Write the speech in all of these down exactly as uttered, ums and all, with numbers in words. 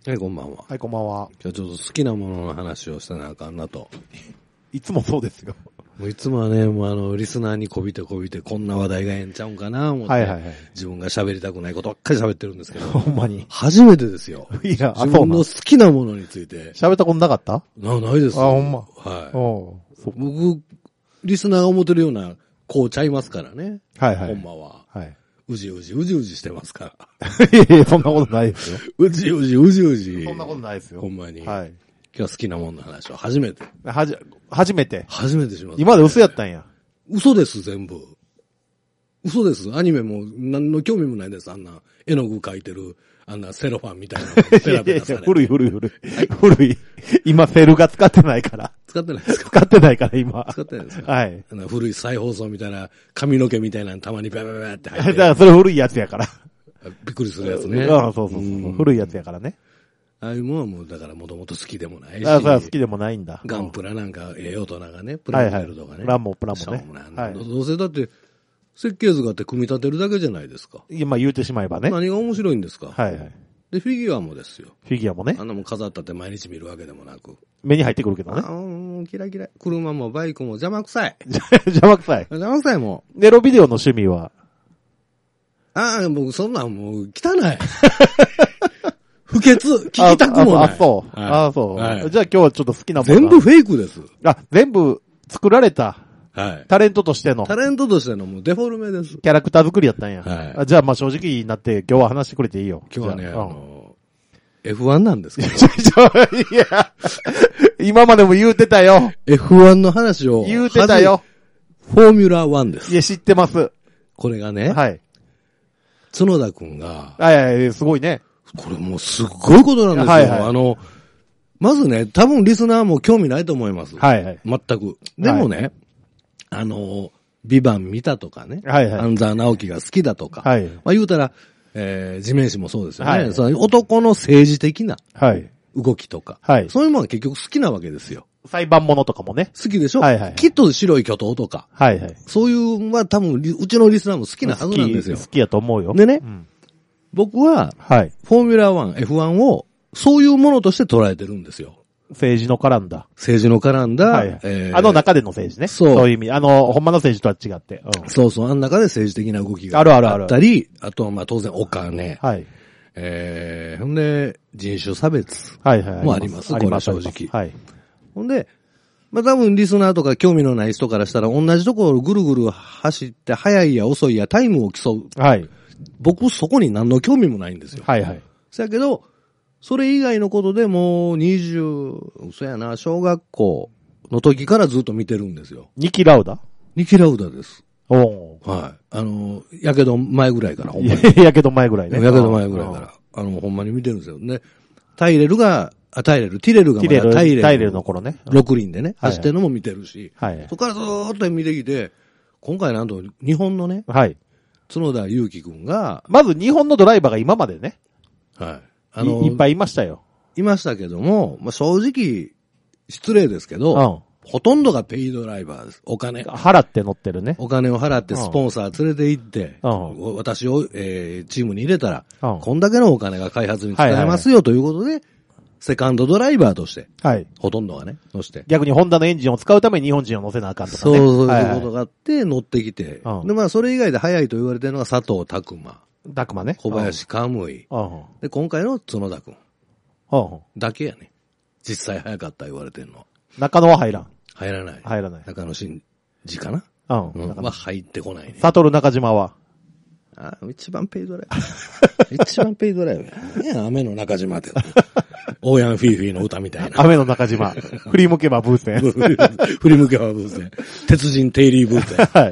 はい、こんばんは。 はい、こんばんは。 今日ちょっと好きなものの話をしたなあかんなと。 いつもそうですよ。 もういつもはね、もうあの、リスナーにこびてこびて、こんな話題がええんちゃうんかな思って、 はいはいはい。 自分が喋りたくないことばっかり喋ってるんですけど。 ほんまに。 初めてですよ。 いや、 自分の好きなものについて。 喋ったことなかったな、ないです。 あ、ほんま。 はい。 お僕、リスナーが思ってるような、こうちゃいますからね。 はいはい。 ほんまは。 はい。 うじうじ、うじうじしてますから。 いやいや、そんなことないですよ。 うじうじ、うじうじ。 そんなことないですよ。 ほんまに。 はい。 今日は好きなものの話を初めて。 はじ、初めて。 初めてします、ね。 今まで嘘やったんや。 嘘です、全部。嘘です。アニメも何の興味もないです。あんな絵の具描いてる、あんなセロファンみたいな。ペラペラされて古い古い古い。古い。今セルが使ってないから。 使ってないですか？ 使ってないから今。 使ってないですか？ はい。 あの古い再放送みたいな髪の毛みたいなのたまにペラペラって入って。 だからそれ古いやつやから。 びっくりするやつね。 ああ、そうそうそう。古いやつやからね。 ああいうものはもうだからもともと好きでもないし。 ああ、それは好きでもないんだ。 ガンプラなんか、ええ大人がね、プラモデルとかね。 はいはい、プラモ、プラモね。 はい。どうせだって、設計図があって組み立てるだけじゃないですか。 いや、まあ言うてしまえばね。 何が面白いんですか？ はいはい。 で、フィギュアもですよ。 フィギュアもね。 あんなもん飾ったって毎日見るわけでもなく。 目に入ってくるけどね。 ああ、キラキラ。車もバイクも邪魔くさい。 邪魔くさい。 邪魔くさいもん。ネロビデオの趣味はああ、僕そんなんもう汚い。不潔、聞きたくもない。 あ、そう。 はい、 あ、そう。 はい、 じゃあ今日はちょっと好きなもの。 全部フェイクです。 あ、全部作られた。はい。タレントとしての。 タレントとしてのもうデフォルメです。 キャラクター作りやったんや。 はい。 じゃあまあ正直になって今日は話してくれていいよ。 今日はね、あ,、 あの、エフワン なんですけど。 いや、今までも言うてたよ。 エフワン の話を。 言うてたよ。 フォーミュラーワンです。 いや、知ってます。 これがね。 はい。 角田くんが。 はいはい、すごいね。 これもうすっごいことなんですよ。はいはい、あの、まずね、多分リスナーも興味ないと思います。はいはい。全く。でもね、はい、あの、ビバン見たとかね。はいはい。安沢直樹が好きだとか。はい。まあ言うたら、えー、地面師もそうですよね。はい。その男の政治的な。はい。動きとか。はい。そういうものが結局好きなわけですよ。 裁判物とかもね。 好きでしょ？はいはい。きっと白い巨頭とか。はいはい。そういう、まあ多分、うちのリスナーも好きなはずなんですよ。 好き、好きやと思うよ。 でね。うん僕は、はい。フォーミュラーワン、エフワン を、そういうものとして捉えてるんですよ。 政治の絡んだ。 政治の絡んだ。はい。 えー、あの中での政治ね。そう。そういう意味。あの、ほんまの政治とは違って。 うん、そうそう。あの中で政治的な動きがあるあるある。 あったり、あとはまあ当然お金。はい。えー、ほんで、人種差別。はいはい。もあります。これは正直。はい。ほんで、まあ多分リスナーとか興味のない人からしたら同じところをぐるぐる走って早いや遅いやタイムを競う。はい。僕そこに何の興味もないんですよ。はいはい。そやけど、それ以外のことでもうにじゅう、嘘やな、小学校の時からずっと見てるんですよ。 ニキラウダニキラウダです。 おー。 はい。あの、やけど前ぐらいから、ほんまに。 やけど前ぐらいね。 やけど前ぐらいから。あの、ほんまに見てるんですよ。で、タイレルが、あ、タイレル、ティレルがまだタイレル。 タイレルの頃ね。 六輪でね、走ってるのも見てるし。 はい。 そこからずーっと見てきて、今回なんと日本のね。 はい。 角田祐希くんが。 まず日本のドライバーが今までね。 はい。 あの、いっぱいいましたよ。 いましたけども、まあ、正直、失礼ですけど、うん、ほとんどがペイドライバーです。お金。 払って乗ってるね。 お金を払ってスポンサー連れて行って、うん、私を、えー、チームに入れたら、うん、こんだけのお金が開発に使えますよということで、はいはいはい、セカンドドライバーとして、はい。ほとんどがね、乗して。 逆にホンダのエンジンを使うために日本人を乗せなあかんとかね。 そう、そういうことがあって、乗ってきて、はいはい。で、まあ、それ以外で早いと言われてるのが佐藤拓磨。 拓磨ね。 小林カムイ。で、今回の角田くん。だけやね。実際早かった言われてるのは。 中野は入らん。 入らない。 入らない。 中野真司かなうん。うん、まあ、入ってこないね。 サトル中島はあ一番ペイドライバー。一番ペイドライバー。ね雨の中島って。オーヤンフィーフィーの歌みたいな。 雨の中島。振り向けばブーセン。 振り向けばブーセン。鉄人テイリーブーセン。はい。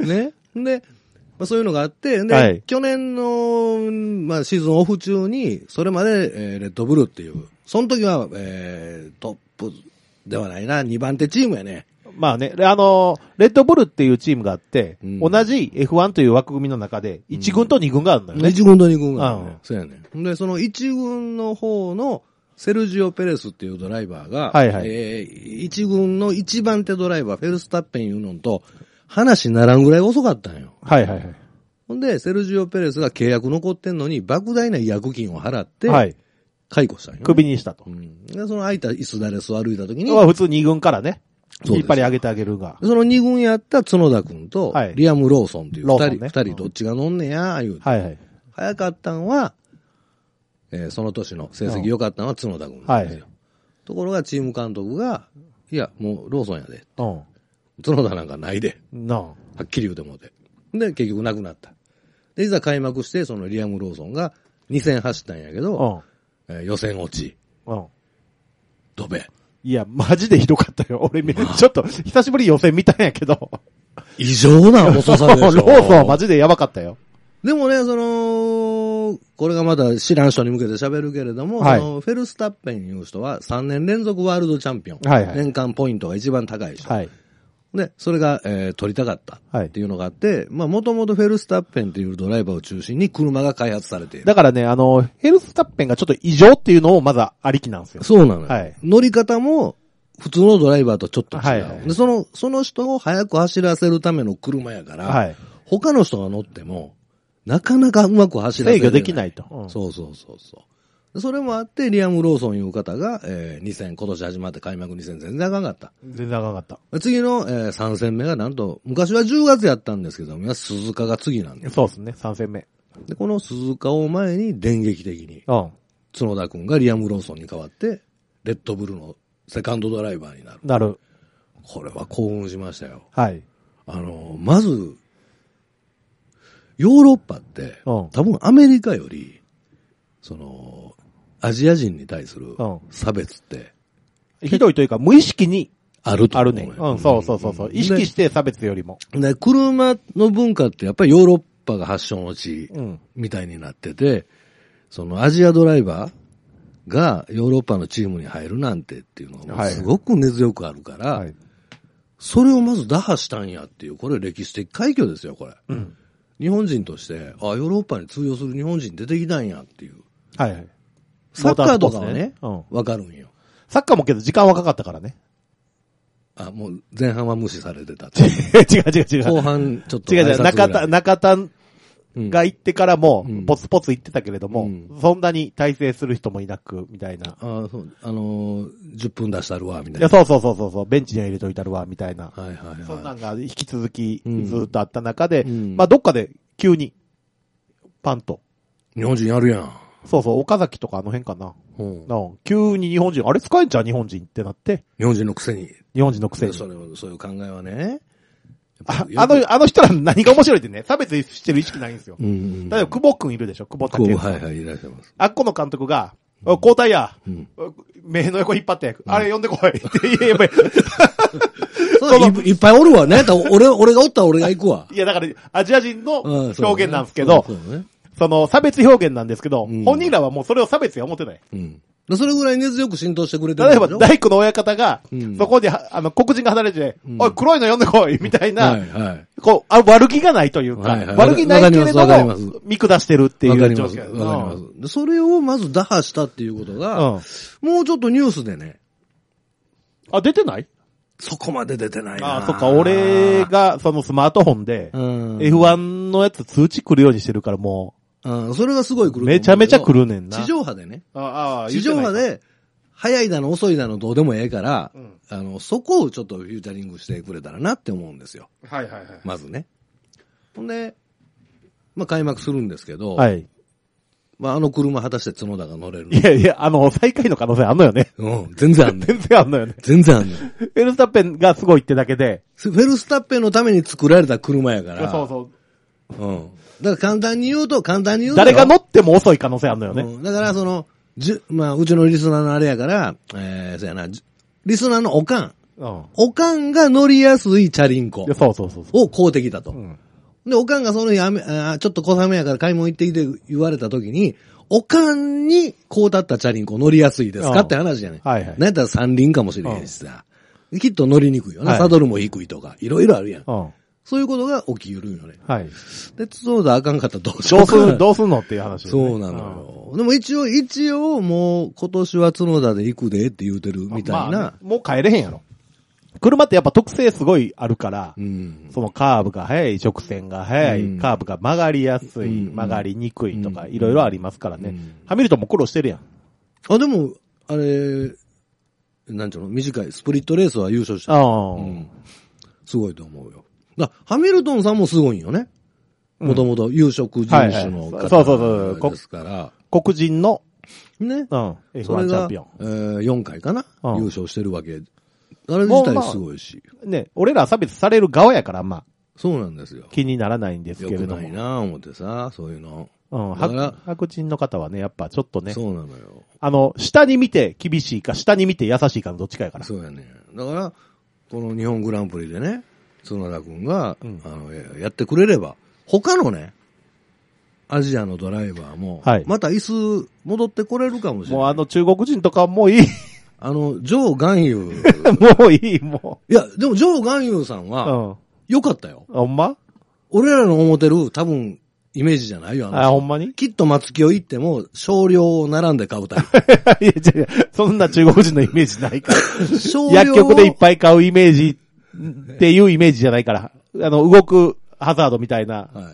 ね。で、まあ、そういうのがあって、で、はい、去年の、まあ、シーズンオフ中に、それまで、えー、レッドブルっていう、その時は、えー、トップではないな、にばん手チームやね。 まあね、あの、レッドブルっていうチームがあって、うん、同じ エフワン という枠組みの中で、いち軍とに軍があるんだよね。 いち軍とに軍があるね。うん、そうやね。で、そのいち軍の方の、セルジオ・ペレスっていうドライバーが、はいはい、えー、いち軍のいちばん手ドライバー、フェルスタッペンいうのと、話にならんぐらい遅かったんよ。はいはいはい。ほんで、セルジオ・ペレスが契約残ってんのに、莫大な違約金を払って、はい、 解雇したんよ、ね。 首にしたと。 うん。で、その空いた椅子だれ座歩いた時に。 普通に軍からね。引っ張り上げてあげるが。 そのに軍やった角田くんと、リアム・ローソンっていう二人、二、ね、人どっちが乗んねや、言うて。はいはい。早かったんは、えー、その年の成績良かったのは角田くんなんですよ。はい、ところがチーム監督が、いや、もうローソンやで。うん。角田なんかないで。なあ。はっきり言うてもうて。で、結局なくなった。で、いざ開幕して、そのリアム・ローソンがに戦走ったんやけど、うん、えー、予選落ち。うん。ドベ。いや、マジでひどかったよ。俺、ちょっと、久しぶり予選見たんやけど。 異常な遅さでしょ。 ローソンはマジでやばかったよ。 でもね、その、これがまだ知らん人に向けて喋るけれども、はい、そのフェルスタッペンいう人はさんねん連続ワールドチャンピオン。はいはい、年間ポイントが一番高い人。はい、で、それが、えー、取りたかったっていうのがあって、はい、まあもともとフェルスタッペンっていうドライバーを中心に車が開発されている。 だからね、あの、フェルスタッペンがちょっと異常っていうのをまずありきなんですよ。 そうなのよ。はい、乗り方も普通のドライバーとちょっと違う。はいはい、で、その、その人を早く走らせるための車やから、はい、他の人が乗っても、なかなかうまく走らせる。 制御できないと。 うん、そうそうそうそう。それもあって、リアム・ローソンいう方が、えー、に戦、今年始まって開幕に戦全然あかんかった。 全然あかんかった。 次の、えー、さん戦目がなんと、昔はじゅうがつやったんですけども、鈴鹿が次なんです。 そうですね、さん戦目。 で、この鈴鹿を前に電撃的に、うん、角田くんがリアム・ローソンに代わって、レッドブルのセカンドドライバーになる。 なる。 これは興奮しましたよ。 はい。 あの、まず、ヨーロッパって、うん、多分アメリカより、その、アジア人に対する差別って、 うん、ひどいというか無意識にあると思う。 あるね。うん、そうそうそうそう。意識して差別よりも。 で、車の文化ってやっぱりヨーロッパが発祥の地みたいになってて、うん、そのアジアドライバーがヨーロッパのチームに入るなんてっていうのがすごく根強くあるから、はい、それをまず打破したんやっていう、これ歴史的快挙ですよ、これ。うん日本人として、あ、ヨーロッパに通用する日本人出てきたんやっていう。 はいはい。 サッカーとかはね、わ、うん、かるんよ。 サッカーもけど時間はかかったからね。 あ、もう前半は無視されてた。 違う違う違う。 後半ちょっと。 違う違う。中田、中田が行ってからも、ポツポツ行ってたけれども、うん、そんなに体制する人もいなく、みたいな。 あそう。あのー、じゅっぷん出したるわ、みたいな。いや、そうそうそうそう、ベンチには入れといたるわ、みたいな。 はいはいはい。 そんなんが引き続きずっとあった中で、うん、まあどっかで急に、パンと。 日本人やるやん。 そうそう、岡崎とかあの辺かな。うん。急に日本人、あれ使えんじゃん、日本人ってなって。 日本人のくせに。 日本人のくせに。 それ、そういう考えはね。 あ, あの、あの人ら何が面白いってね、差別してる意識ないんですよ。うんうん、例えば、久保くんいるでしょ、久保建英。 はいはい、いらっしゃいます。 あっこの監督が、うん、交代や、うん、目の横引っ張って、うん、あれ呼んでこいって言えばいい。 い, いっぱいおるわね。俺、俺がおったら俺が行くわ。 いや、だから、アジア人の表現なんですけど、うん そ, うね、その、差別表現なんですけど、うん、本人らはもうそれを差別や思ってない。 うんそれぐらい根強く浸透してくれてる。 例えば、大工の親方が、うん、そこで、あの、黒人が離れて、うん、おい、黒いの呼んでこいみたいな、はいはい、こうあ、悪気がないというか、はいはい、悪気ないけれども、見下してるっていう状況。 わかります。それをまず打破したっていうことが、うん、もうちょっとニュースでね。 あ、出てないそこまで出てないな。 あ、そっか、俺が、そのスマートフォンで、エフワン のやつ通知来るようにしてるからもう、 うん、それがすごい来る。 めちゃめちゃ来るねんな。 地上波でね。 ああ、 地上波で、早いだの遅いだのどうでもええから、うん、あの、そこをちょっとフューチャリングしてくれたらなって思うんですよ。 はいはいはい。 まずね。ほんで、まあ、開幕するんですけど、 はい。 まあ、あの車果たして角田が乗れるの？ いやいや、あの、最下位の可能性あんのよね。 うん、全然あんの。 全然あんのよね。 全然あんの。 フェルスタッペンがすごいってだけで。 フェルスタッペンのために作られた車やから。 そうそう。 うん。だから簡単に言うと、簡単に言うと。 誰が乗っても遅い可能性あるのよね。 うん、だからその、じゅ、まあ、うちのリスナーのあれやから、えー、そうやな、リスナーのおかん。うん。おかんが乗りやすいチャリンコ。 そうそうそう。 を買うてきたと。うん。で、おかんがその日雨、あちょっと小雨やから買い物行ってきて言われた時に、おかんにこうだったチャリンコ乗りやすいですか、うん、って話じゃね。 はいはい。なんやったら三輪かもしれへんしさ。うん、きっと乗りにくいよな、はい。サドルも低いとか、いろいろあるやん。うん。そういうことが起きうるんよね。 はい。 で、そうだ、あかんかったらどうしようか。 どうすん、どうすんのっていう話、ね。 そうなのよ。うん、でも一応、一応、もう、今年は角田で行くでって言うてるみたいな。まあね、 もう帰れへんやろ。車ってやっぱ特性すごいあるから、うん、そのカーブが速い、直線が速い、うん、カーブが曲がりやすい、うん、曲がりにくいとか、いろいろありますからね、うん。ハミルトンも苦労してるやん。 あ、でも、あれ、なんちゅうの、短い、スプリットレースは優勝した。ああ、うん。すごいと思うよ。だハミルトンさんもすごいんよね。もともと有色人種の方ですから。 黒人の、 ね。 うん。エフワン チャンピオン。 えー、よんかいかな、うん、優勝してるわけ。あれ自体すごいし。 まあ、ね、俺ら差別される側やから、まあ。 そうなんですよ。 気にならないんですけれども。 よくないなぁ思ってさ、そういうの。 うん。白, 白人の方はね、やっぱちょっとね。 そうなのよ。 あの、下に見て厳しいか、下に見て優しいかのどっちかやから。 そうやね。だから、この日本グランプリでね、角田くんが、うん、あの、やってくれれば、他のね、アジアのドライバーも、はい、また椅子戻ってこれるかもしれない。 もうあの中国人とかもういい。 あの、ジョー・ガンユー。もういい、もう。いや、でもジョー・ガンユーさんは、うん、よかったよ。 ほんま？ 俺らの思ってる、多分、イメージじゃないよ。 あ、ほんまに？ きっと松木を行っても、少量を並んで買うタイプ。 いや、違う、そんな中国人のイメージないから。薬局でいっぱい買うイメージっていうイメージじゃないから。あの、動くハザードみたいな。はい。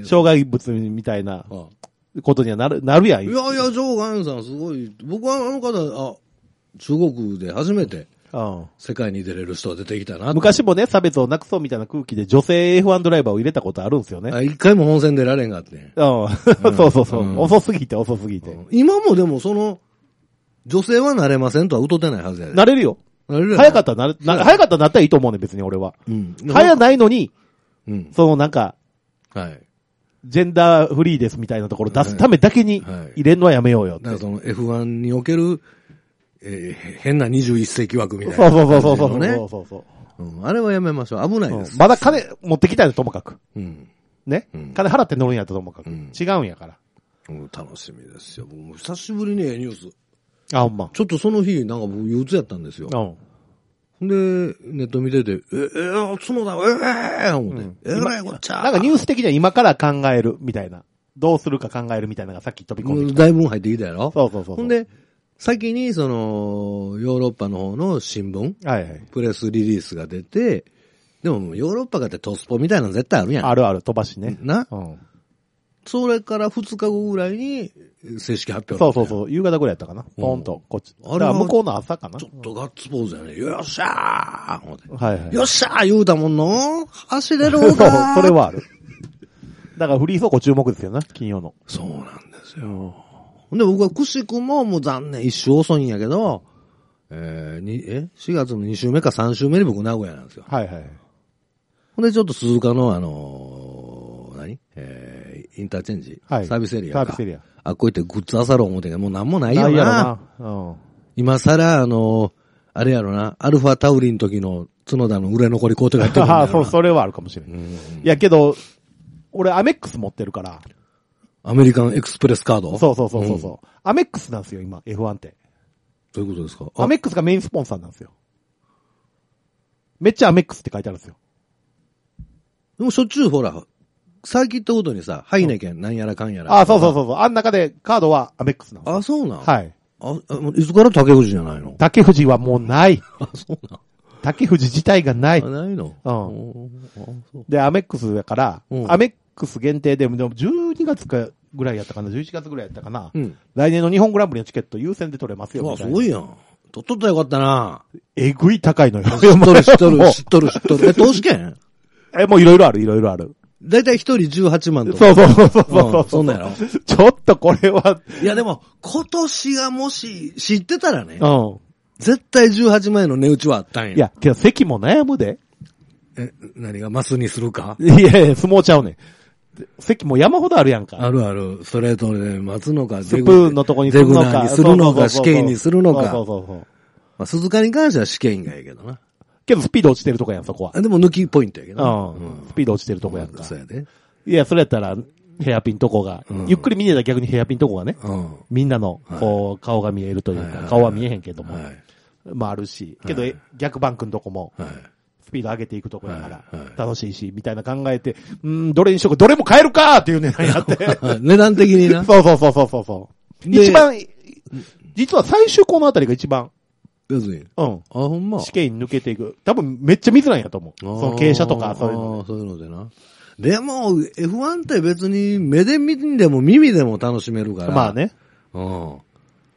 障害物みたいなことにはなる、なるやん。 いやいや、ジョー・ガンさんすごい。僕はあの方、あ、中国で初めて、世界に出れる人が出てきたな。 昔もね、差別をなくそうみたいな空気で女性 エフワン ドライバーを入れたことあるんですよね。 一回も本戦出られんがあって。 うん。うん、そうそうそう、うん。遅すぎて遅すぎて、うん。 今もでもその、女性はなれませんとは歌ってないはずやで。 なれるよ。なれるよ。早かったらなれ、な、早かったらなったらいいと思うね、別に俺は。うん。早ないのに、うん。そのなんか、はい。ジェンダーフリーですみたいなところ出すためだけに入れるのはやめようよって。 だからその エフワン における、えー、変なにじゅういっ世紀枠みたいな、 ね。そうそうそうそう。ね、そうそうそう、 うん。あれはやめましょう。危ないです。 うん、まだ金持ってきたいのともかく。うん。ね、うん、金払って乗るんやったともかく、うん。違うんやから。 うん、楽しみですよ。僕も久しぶりにニュース。 あ、ほんま。 ちょっとその日、なんか僕憂鬱やったんですよ。うん。で、ネット見てて、え、えー、角田、ええー、思って。うん、えらいこっちゃ。 なんかニュース的には今から考えるみたいな。どうするか考えるみたいなのがさっき飛び込んできた。 だいぶ入ってきたやろ？ そうそうそうそう。 ほんで、先にその、ヨーロッパの方の新聞、はいはい、プレスリリースが出て、でもヨーロッパがってトスポみたいなの絶対あるやん。 あるある、飛ばしね。 な、うん、それからふつかごぐらいに正式発表。 そうそうそう、夕方ぐらいやったかな。ポンと、こっち。あれは向こうの朝かな。 ちょっとガッツポーズやね。よっしゃー思って、 はいはい。 よっしゃー言うたもんの走れる方がそれはある。だからフリー走行注目ですよね、金曜の。 そうなんですよ。うん、で、僕はくしくももう残念、一周遅いんやけど、えー、に、え ?しがつのに週目かさん週目に僕名古屋なんですよ。 はいはい。 ほんでちょっと鈴鹿のあのー、何えー、インターチェンジ、はい、サービスエリアか。サービスエリア。あ、こうやってグッズあさろう思ってもうなんもないよな。ないやろな。うん。今更あのー、あれやろな、アルファタウリンの時の角田の売れ残りコートがやってるんだよな。ああ、 そう、それはあるかもしれない。うん、いやけど、俺アメックス持ってるから。 アメリカンエクスプレスカード？ そうそうそうそうそう、うん。アメックスなんですよ、今、エフワン って。 どういうことですか？ アメックスがメインスポンサーなんですよ。めっちゃアメックスって書いてあるんですよ。 でもしょっちゅうほら、サーキットごとにさ、ハイネケン、なんやらかんやら。 ああ、そうそうそうそう。あん中でカードはアメックスなんですよ。 あ、そうなん？ はい。 あ、いつから竹藤じゃないの？ 竹藤はもうない。 あ、そうなん。 竹藤自体がない。 あ、ないの？ うん。で、アメックスだから、うん、アメックス限定で、でもじゅうにがつかぐらいやったかな、じゅういちがつぐらいやったかな。うん。来年の日本グランプリのチケット優先で取れますよみたいな。 あ、すごいやん。取っとったらよかったな。 えぐい高いのよ。 知っとる、知っとる、知っとる、知っとる。え、投資券？ え、もういろいろある、いろいろある。 だいたい一人じゅうはちまんとか。 そうそうそうそう。うん、 そんなんやろ。 ちょっとこれは。 いやでも、今年がもし知ってたらね。うん。絶対じゅうはちまん円の値打ちはあったんや。 いや、けど席も悩むで。 え、何がマスにするか？ いやいや、相撲ちゃうねん。席も山ほどあるやんか。 あるある。ストレートで待つのか、 スプーンのとこにするのか。 デグナーにするのか、試験にするのか。 そうそうそう。 まあ、鈴鹿に関しては試験がいいけどな。 けどスピード落ちてるとこやん、そこは。 でも抜きポイントやけど。 うん。スピード落ちてるとこやんか。 そうやで。 いや、それやったら、ヘアピンとこが、ゆっくり見てたら逆にヘアピンとこがね、みんなの、こう、顔が見えるというか、顔は見えへんけども。まああるし、けど、逆バンクのとこも、スピード上げていくとこやから、楽しいし、みたいな考えて、うん、どれにしようか、どれも買えるかっていう値段やって。 値段的にな。 そうそうそうそうそう。一番、実は最終校のあたりが一番。 別に。 うん。 あ、ほんま。 試験に抜けていく。多分めっちゃ見づらいんやと思う。その傾斜とかそういうの。 ああ、そういうのでな。でも、エフワン って別に目で見んでも耳でも楽しめるから。 まあね。 うん。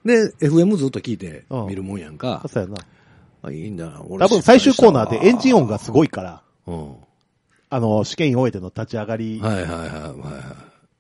で、エフエム ずっと聞いて見るもんやんか。 うん、そうやな。 あ、いいんだな。 多分最終コーナーでエンジン音がすごいから、うん、あの、試験員終えての立ち上がり。はいはいはいはい。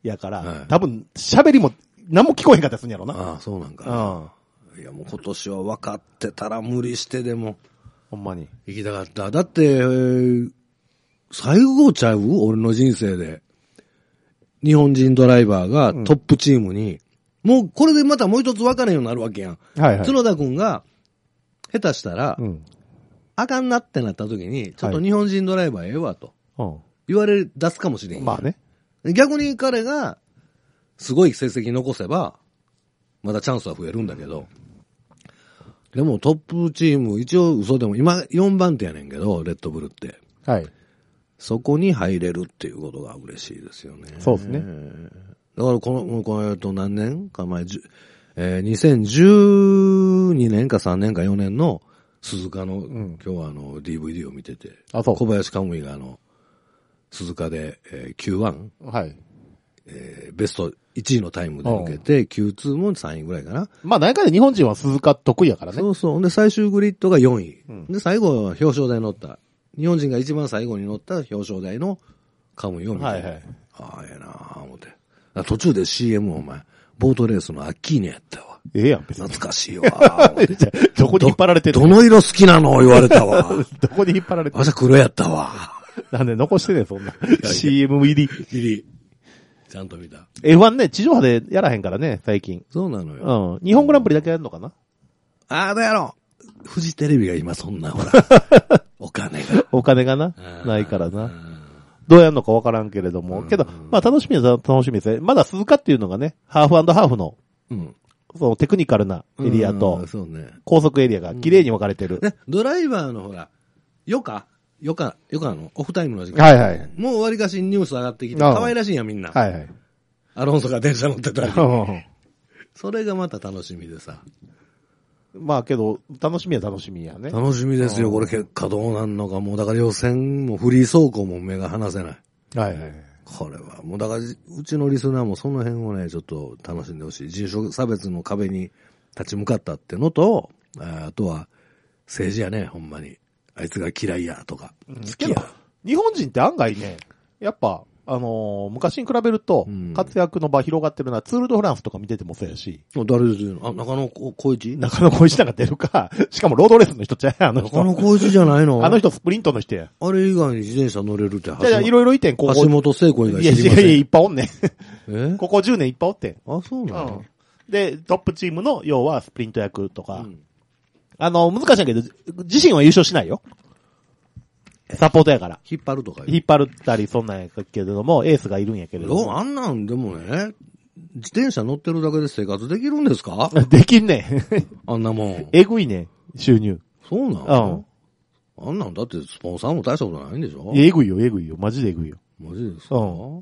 やから、はい、多分喋りも何も聞こえへんかったりするんやろな。 ああ、そうなんか。うん。いやもう今年は分かってたら無理してでも。 ほんまに。 行きたかった。だって、えー、最後ちゃう俺の人生で。日本人ドライバーがトップチームに、うん、もうこれでまたもう一つ分からんようになるわけやん。はいはい。角田くんが、下手したら、うん、あかんなってなった時に、ちょっと日本人ドライバーええわと、はい、言われ出すかもしれん。 まあね。 逆に彼が、すごい成績残せば、まだチャンスは増えるんだけど、でもトップチーム、一応嘘でも、今よんばん手やねんけど、レッドブルって。はい。そこに入れるっていうことが嬉しいですよね。 そうですね。 だからこの、この、えっと何年か前、えー、にせんじゅうにねんかさんねんかよねんの鈴鹿の、うん、今日はあの ディーブイディー を見てて、あ、そう。小林カムイがあの、鈴鹿で、えー、キューワン。はい。えー、ベストいちいのタイムで受けて、キューツー もさんいぐらいかな。 まあ、何かで日本人は鈴鹿得意やからね。 そうそう。で、最終グリッドがよんい。うん、で、最後は表彰台に乗った。日本人が一番最後に乗った表彰台のカムイを見て。はいはい。ああ、ええなぁ、思って。途中で シーエム お前、ボートレースのアッキーニやったわ。 ええやん、別に。懐かしいわ。 どこに引っ張られてるの？どの色好きなの言われたわ。 どこに引っ張られてる？ あ、じゃ黒やったわ。 なんで残してねそんな。シーエム 入り。 入り。ちゃんと見た。 エフワン ね、地上波でやらへんからね、最近。 そうなのよ。 うん。日本グランプリだけやるのかな？ ああ、どうやろう。フジテレビが今そんな、ほら。お金が。 お金がな。ないからな。どうやるのかわからんけれども。けど、まあ楽しみは楽しみですね。まだ鈴鹿っていうのがね、ハーフ&ハーフの、うん、そのテクニカルなエリアと、そうね、高速エリアが綺麗に分かれてる。 ね、ドライバーのほら、余暇余暇、余暇のオフタイムの時間。はいはい。もう割かしニュース上がってきて、可愛らしいんやみんな。はいはい。アロンソが電車乗ってたり。それがまた楽しみでさ。 まあけど、楽しみは楽しみやね。 楽しみですよ。これ結果どうなんのか。もうだから予選もフリー走行も目が離せない。はいはい。これは、もうだから、うちのリスナーもその辺をね、ちょっと楽しんでほしい。人種差別の壁に立ち向かったってのと、あ, あとは、政治やね、ほんまに。あいつが嫌いやとか。 好きや。日本人って案外ね、やっぱ、あのー、昔に比べると、活躍の場広がってるのは、ツールドフランスとか見ててもそうやし。 誰ですよ。あ、中野浩一中野浩一なんか出るか。しかもロードレースの人ちゃうやん、あの人。 中野浩一じゃないのあの人スプリントの人や。 あれ以外に自転車乗れるっていやいや、いろいろいてん、 ここ。橋本聖子以外知りません。 いやいやいや、いっぱいおんねん。えここじゅうねんいっぱいおってん。 あ、そうなの、 うん、で、トップチームの、要はスプリント役とか。うん、あの、難しいけど、自身は優勝しないよ。サポートやから。 引っ張るとか引っ張るったりそんなんやけれども、エースがいるんやけれども。 あんなんでもね、自転車乗ってるだけで生活できるんですか？ できんねん。あんなもん。 えぐいね、収入。 そうなの？うん。あんなんだってスポンサーも大したことないんでしょ？ えぐいよ、えぐいよ。マジでえぐいよ。 マジですか？うん。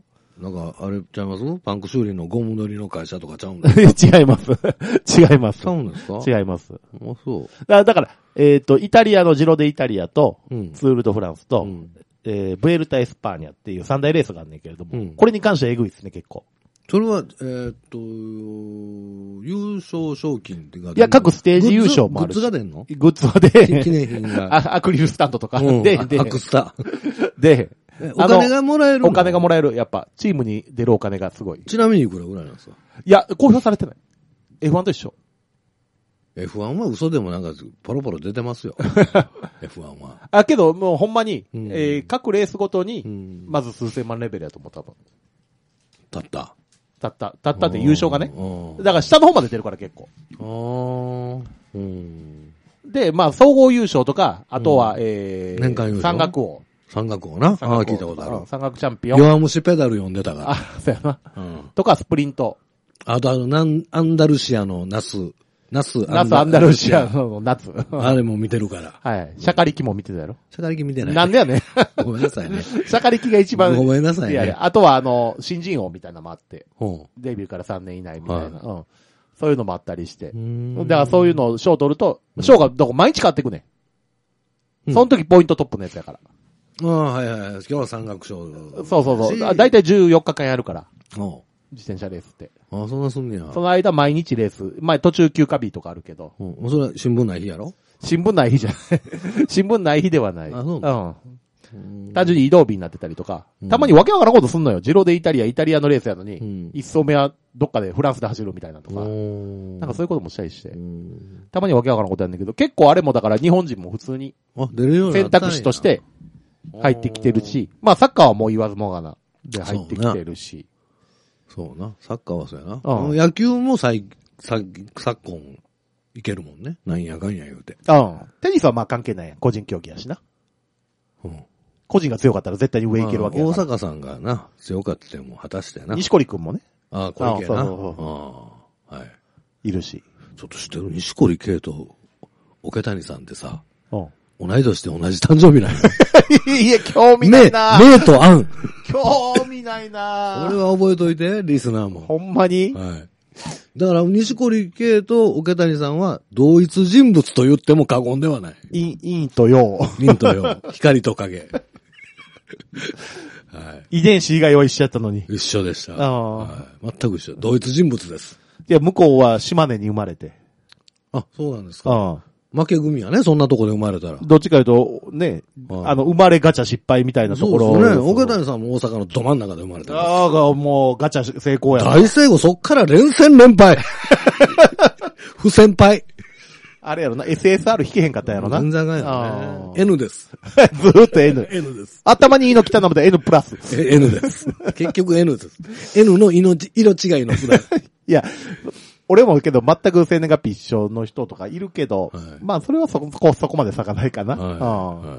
なんか、あれちゃいますパンク修理のゴム乗りの会社とかちゃうんですか？違います。違います。 ちゃうんですか？ 違います。 あ、そう。 だだから、えっ、ー、と、イタリアのジロデイタリアと、うん、ツールドフランスと、うん、えー、ブエルタエスパーニャっていう三大レースがあるんだけれども、うん、これに関してはエグいですね、結構。 それは、えー、っと、優勝賞金ってがいや、各ステージ優勝もあるし。 グッズが出んの？ グッズはで、 記念品が。 アクリルスタンドとか。 うん、 で、 で、アクスタ。 で、 お金がもらえるの？ お金がもらえる。やっぱ、チームに出るお金がすごい。 ちなみにいくらぐらいなんですか？ いや、公表されてない。エフワン と一緒。 エフワン は嘘でもなんか、ポロポロ出てますよ。エフワン は。 あ、けど、もうほんまに、うん、えー、各レースごとに、うん、まず数千万レベルやと思う、多分。 たった。 たった。たったって優勝がね。だから下の方まで出るから結構。 あうん、 で、まあ、総合優勝とか、あとは、うん、えー、 年間優勝。 山岳王。 山岳王な。ああ、聞いたことある。 山岳チャンピオン。 弱虫ペダル読んでたから。 あ、そうやな。うん。とか、スプリント。 あと、あの、なん、アンダルシアのナス。ナス、 ナスアンダルシアの夏。 あれも見てるから。 はい。シャカリキも見てたやろ？ シャカリキ見てない。 なんでやねごめんなさいね。 シャカリキが一番。 ごめんなさいね。 あとは、あの、新人王みたいなのもあって。デビューからさんねん以内みたいな。はい、うん。そういうのもあったりして。だからそういうのを賞取ると、賞がどこ毎日変わってくね。うん。その時ポイントトップのやつやから。 ああ、はいはい。今日は山岳賞。 そうそうそう。だいたいじゅうよっかかんやるから。 自転車レースって。 ああ、そんなすんねや。 その間毎日レース。まあ途中休暇日とかあるけど。 うん。それは新聞ない日やろ？ 新聞ない日じゃない。新聞ない日ではない。 あ、そうなの？ うん。単純に移動日になってたりとか。たまにわけわからんことすんのよ。ジロでイタリア、イタリアのレースやのに。うん、一走目はどっかでフランスで走るみたいなとか。なんかそういうこともしたりして。たまにわけわからんことやんだけど、結構あれもだから日本人も普通に。 あ、出るように選択肢として入ってきてるし。まあサッカーはもう言わずもがな。で入ってきてるし。 そうな。サッカーはそうやな。うん、野球も最、さ、昨今、いけるもんね。なんやかんや言うて。 うん。テニスはまあ関係ないやん。個人競技やしな。うん。個人が強かったら絶対に上行けるわけやから。 大阪さんがな、強かっても果たしてな。 西堀くんもね。 ああ、小池な。ああ、そうそうそうはい。いるし。 ちょっと知ってる西堀圭と、桶谷さんってさ、うん。同い年で同じ誕生日なんや。いや、興味ないな。 目、目と案。 興味ないな。 俺は覚えといて、リスナーも。 ほんまに？ はい。だから、西堀圭と桶谷さんは、同一人物と言っても過言ではない。 陰、陰と陽。 陰と陽。光と影。はい。 遺伝子以外は一緒やったのに。 一緒でした。はい。全く一緒。同一人物です。 いや、向こうは島根に生まれて。 あ、そうなんですか。ああ。負け組やね、そんなとこで生まれたら。 どっちか言うと、ね、あの、生まれガチャ失敗みたいなところ。 そうですね。桶谷さんも大阪のど真ん中で生まれた。 ああ、もうガチャ成功や。 大成功、そっから連戦連敗。不戦敗。 あれやろな、エスエスアール 引けへんかったやろな。 全然あかんやろね。N です。 ずーっと N。 N です。 頭にいいの来たので N プラス。 N です。結局 N です。N の色違いの札。 いや、俺もけど全く生年月日一緒の人とかいるけど、はい、まあそれはそこ、そこまで差がないかな。はい。はい。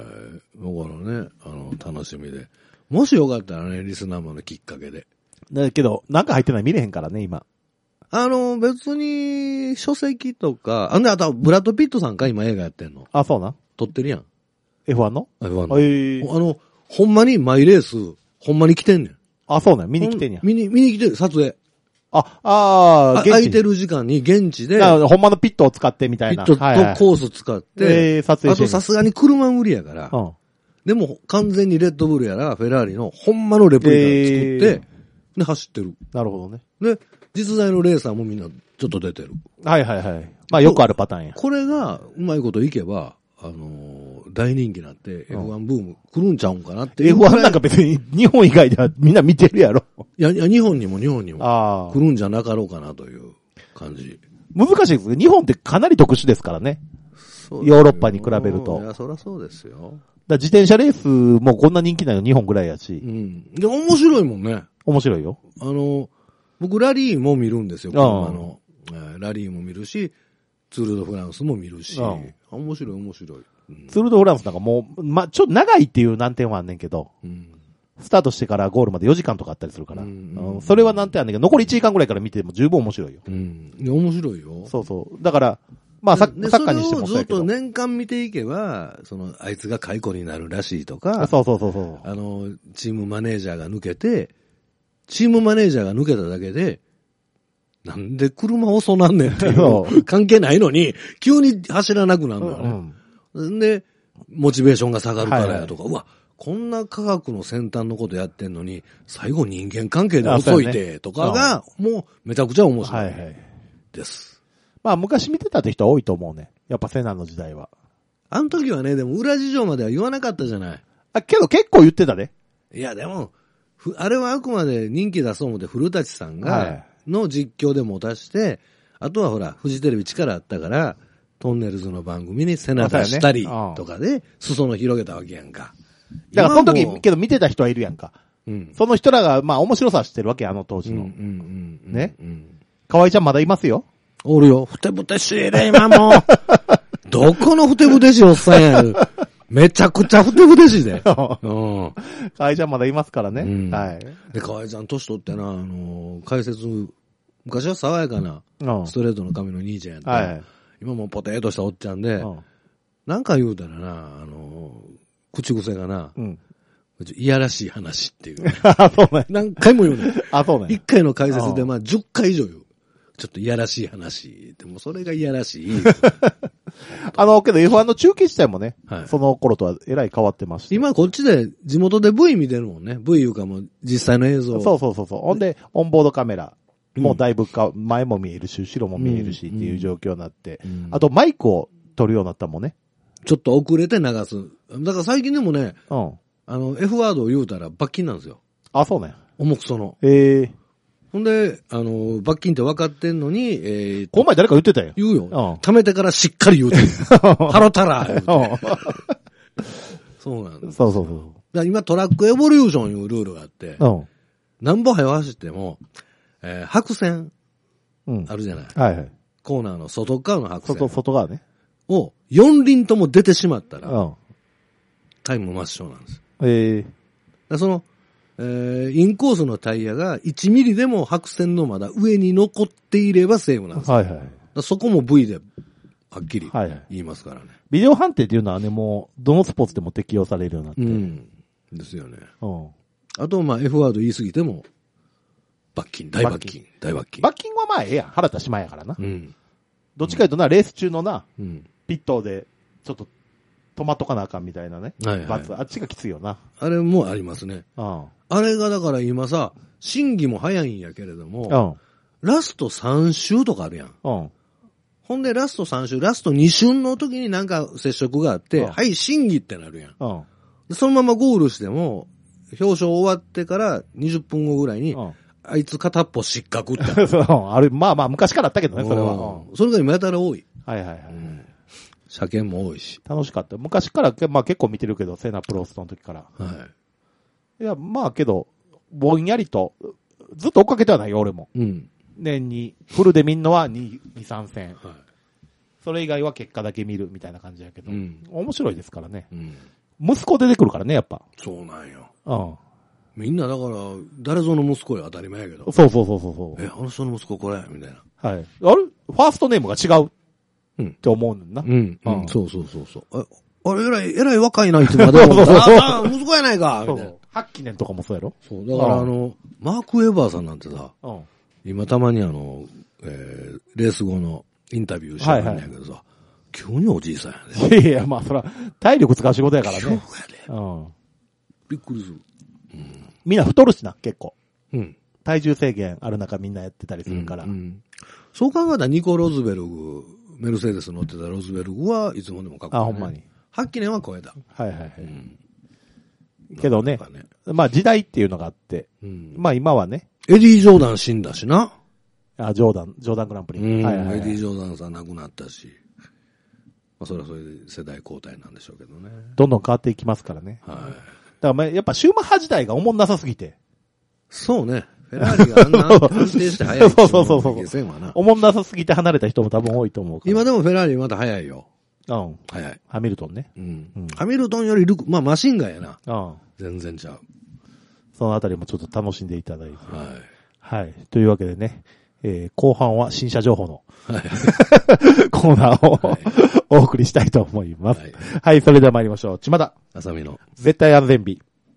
だからね、あの、楽しみで。もしよかったらね、リスナーものきっかけで。 だけど、なんか入ってない見れへんからね、今。 あの、別に、書籍とか、あんで、あと、ブラッド・ピットさんか、今映画やってんの。 あ、そうな。 撮ってるやん。 エフワン の ?エフワン の。えー、あの、ほんまにマイレース、ほんまに来てんねん。 あ、そうね。見に来てんや。 見に、見に来てる、撮影。 あ、ああ、 空いてる時間に現地で。 ほんまのピットを使ってみたいな。 ピットとコース使って。はいはい、えー、撮影して。あとさすがに車無理やから。うん、でも完全にレッドブルやらフェラーリのほんまのレプリカ作って、えー、で走ってる。 なるほどね。 で、実在のレーサーもみんなちょっと出てる。 はいはいはい。まあよくあるパターンや。 これがうまいこといけば、あのー、大人気になって エフワン ブーム来るんちゃうんかなっていう。 エフワン なんか別に日本以外ではみんな見てるやろ。 いや、いや日本にも日本にも来るんじゃなかろうかなという感じ。 難しいですね。日本ってかなり特殊ですからね。ヨーロッパに比べると。 いや、そりゃそうですよ。 だ自転車レースもこんな人気ないの日本ぐらいやし。 うん。で、面白いもんね。 面白いよ。 あの、僕ラリーも見るんですよ。車の、えー。ラリーも見るし、ツールドフランスも見るし。面白い面白い。 うん、ツールドフランスなんかもう、ま、ちょっと長いっていう難点はあんねんけど、うん、スタートしてからゴールまでよじかんとかあったりするから、うんうん、それは難点あんねんけど、残りいちじかんぐらいから見ても十分面白いよ。 うん。いや、面白いよ。 そうそう。だから、まあサッカーにしてもそうやけど。ずっと年間見ていけば、その、あいつが解雇になるらしいとか、 そうそうそうそう。 あの、チームマネージャーが抜けて、チームマネージャーが抜けただけで、なんで車遅なんねんっていう関係ないのに、急に走らなくなるんだよね。うんうん、で、モチベーションが下がるからやとか、はいはい、うわ、こんな科学の先端のことやってんのに、最後人間関係で遅いて、とかが、もうめちゃくちゃ面白い。はいはい。です。 まあ昔見てたって人は多いと思うね。やっぱセナの時代は。 あの時はね、でも裏事情までは言わなかったじゃない。 あ、けど結構言ってたね。 いやでも、あれはあくまで人気出そう思って古舘さんが、の実況でも出して、あとはほら、フジテレビ力あったから、トンネルズの番組にセナ出したりとかで、裾野広げたわけやんか。 だからその時、けど見てた人はいるやんか。うん、その人らが、まあ面白さ知ってるわけや、あの当時の。うんうんうん、ね。うん、河合ちゃんまだいますよ。 おるよ。ふてぶてしいで、今もう。どこのふてぶてしいおっさんやる。めちゃくちゃふてぶてしいで。うん。 河合ちゃんまだいますからね。うん、はい。 で、河合ちゃん年取ってな、あのー、解説、昔は爽やかな、ストレートの髪の兄ちゃんやった。はい。今もポテーとしたおっちゃんで、うん、なんか言うたらな、あのー、口癖がな、うん。いやらしい話っていう、ね。 あ、そうね。 何回も言うね。 あ、そうね。 一回の解説でまあじゅっかい以上言う。ちょっといやらしい話。でもそれがいやらしい。 あの、けど エフワン の中継自体もね、はい、その頃とはえらい変わってました。 今こっちで地元で V 見てるもんね。V いうかもう実際の映像。 そうそうそうそう。ほんで、オンボードカメラ。もうだいぶか、前も見えるし、後ろも見えるしっていう状況になって、うんうん、あとマイクを取るようになったもんね。 ちょっと遅れて流す。だから最近でもね、うん、あの、F ワードを言うたら罰金なんですよ。 あ、そうね。 重くその。 ええー。 ほんで、あの、罰金って分かってんのに、えー、この前誰か言ってたよ。 言うよ。うん、貯めてからしっかり言うてる。ハロタラ言うて。そうなんです。 そうそうそう。 だから今トラックエボリューションいうルールがあって、うん、何本早走っても、えー、白線、うん、あるじゃない。はいはい。コーナーの外側の白線。 外、外側ね。 を、四輪とも出てしまったら、うん、タイム抹消なんです。 ええー。その、えー、インコースのタイヤがいちミリでも白線のまだ上に残っていればセーフなんです。 はいはい。 そこも V ではっきり言いますからね。はいはい、 ビデオ判定っていうのはね、もう、どのスポーツでも適用されるようになって。うん。ですよね。うん。あと、まあ、F ワード言い過ぎても、罰金、大罰金、大罰金。 罰金はまあええやん。払ったしまいやからな。うん。どっちかいうとな、レース中のな、うん、ピットで、ちょっと、止まっとかなあかんみたいなね。はい、はい。罰、あっちがきついよな。 あれもありますね。うん。あれがだから今さ、審議も早いんやけれども、うん。ラストさん周とかあるやん。うん。ほんでラストさん周、ラストに周の時になんか接触があって、うん、はい、審議ってなるやん。うん。でそのままゴールしても、表彰終わってからにじゅっぷんごぐらいに、うん、あいつ片っぽ失格って。 そう、あれ、まあまあ昔からあったけどね、それは。 うん、それが今やたら多い。 はいはいはい。うん、 車検も多いし。 楽しかった。昔から、まあ結構見てるけど、セナプローストの時から。はい。いや、まあけど、ぼんやりと、ずっと追っかけてはないよ、俺も。うん。年に、フルで見んのはに、に、さん戦。はい。それ以外は結果だけ見るみたいな感じやけど。うん。面白いですからね。うん。息子出てくるからね、やっぱ。 そうなんよ。うん。みんなだから、誰ぞの息子や当たり前やけど。 そうそうそうそう。 え、あの人の息子これみたいな。 はい。あれファーストネームが違う。うん。って思うんだな。 うん。うん。そうそうそうそう。あ、あれ、えらい、えらい若いな、いつまでも。ああ、息子やないかみたいな。 ハッキネンとかもそうやろそう。だからあの、マーク・ウェバーさんなんてさ、うん、今たまにあの、えー、レース後のインタビューしてるんやけどさ、はいはい、急におじいさんやね。いやいや、まあそら、体力使う仕事やからね。そうやで。うん。 びっくりする。 うん。みんな太るしな、結構。うん。体重制限ある中みんなやってたりするから。うんうん、 そう考えたらニコ・ロズベルグ、メルセデス乗ってたロズベルグはいつもでもかっこいい、ね。 あ、ほんまに。 ハッキネンは超えた。 はいはいはい。うんけどね、ねまあ時代っていうのがあって、うん、まあ今はね。 エディ・ジョーダン死んだしな。 あ、ジョーダン、ジョーダングランプリ。うん、 はいはいはい、エディ・ジョーダンさん亡くなったし、まあそれはそれで世代交代なんでしょうけどね。 どんどん変わっていきますからね。はい。だからまあやっぱシューマッハ時代がおもんなさすぎて。 そうね。フェラーリがあんな安定して速いそうそうそうそう。おもんなさすぎて離れた人も多分多いと思うから。 今でもフェラーリまた速いよ。 うん。早い。ハミルトンね。 うん。うん、ハミルトンよりルク、まあマシンガンやな。うん。全然ちゃう。 そのあたりもちょっと楽しんでいただいて。はい。はい。というわけでね、えー、後半は新車情報の、はい、コーナーを、はい、お送りしたいと思います。はい。はい、それでは参りましょう。ちまだ。 あさみの。 絶対安全日。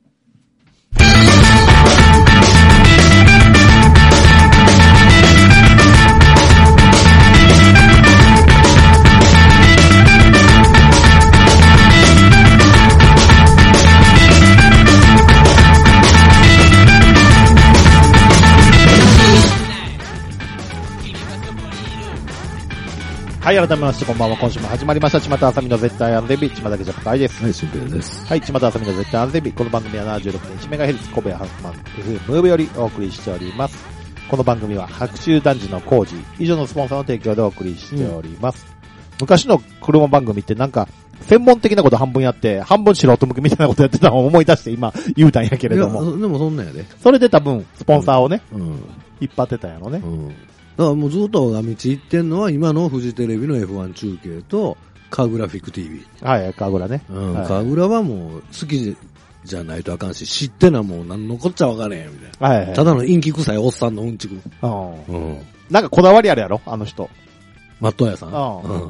はい、改めましてこんばんは。今週も始まりました。ちまたあさみの絶対安全日。ちまだけじゃ不快です。 はい、シンプルです。 はい、ちまたあさみの絶対安全日。この番組は ななじゅうろくてんいちメガヘルツ 神戸ハンスマン エフエム ムーブよりお送りしております。この番組は白州男児の工事以上のスポンサーの提供でお送りしております。うん、昔の車番組ってなんか、専門的なこと半分やって、半分素人向けみたいなことやってたのを思い出して今言うたんやけれども。 でもそんなんやで。 それで多分、スポンサーをね、うんうん、引っ張ってたんやろね。うんだからもうずっとが道行ってんのは今のフジテレビの エフワン 中継とカーグラフィック ティービー。 はい、カーグラね。 うん、はい、カーグラはもう好きじゃないとあかんし、知ってなもう何のこっちゃわからへんみたいな。はい、はい。ただの陰気臭いおっさんのうんちく。うん。 なんかこだわりあるやろあの人。 マット屋さん。うん。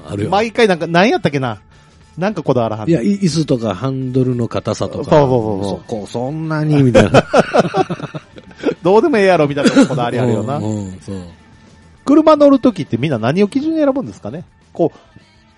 あるよ。 毎回なんか、何やったっけななんかこだわらはん。 いや、椅子とかハンドルの硬さとか。 そうそうそうそう。 そこ、そんなにみたいな。 どうでもええやろみたいなこだわりあるよな。うん、そう。車乗るときってみんな何を基準に選ぶんですかねこう、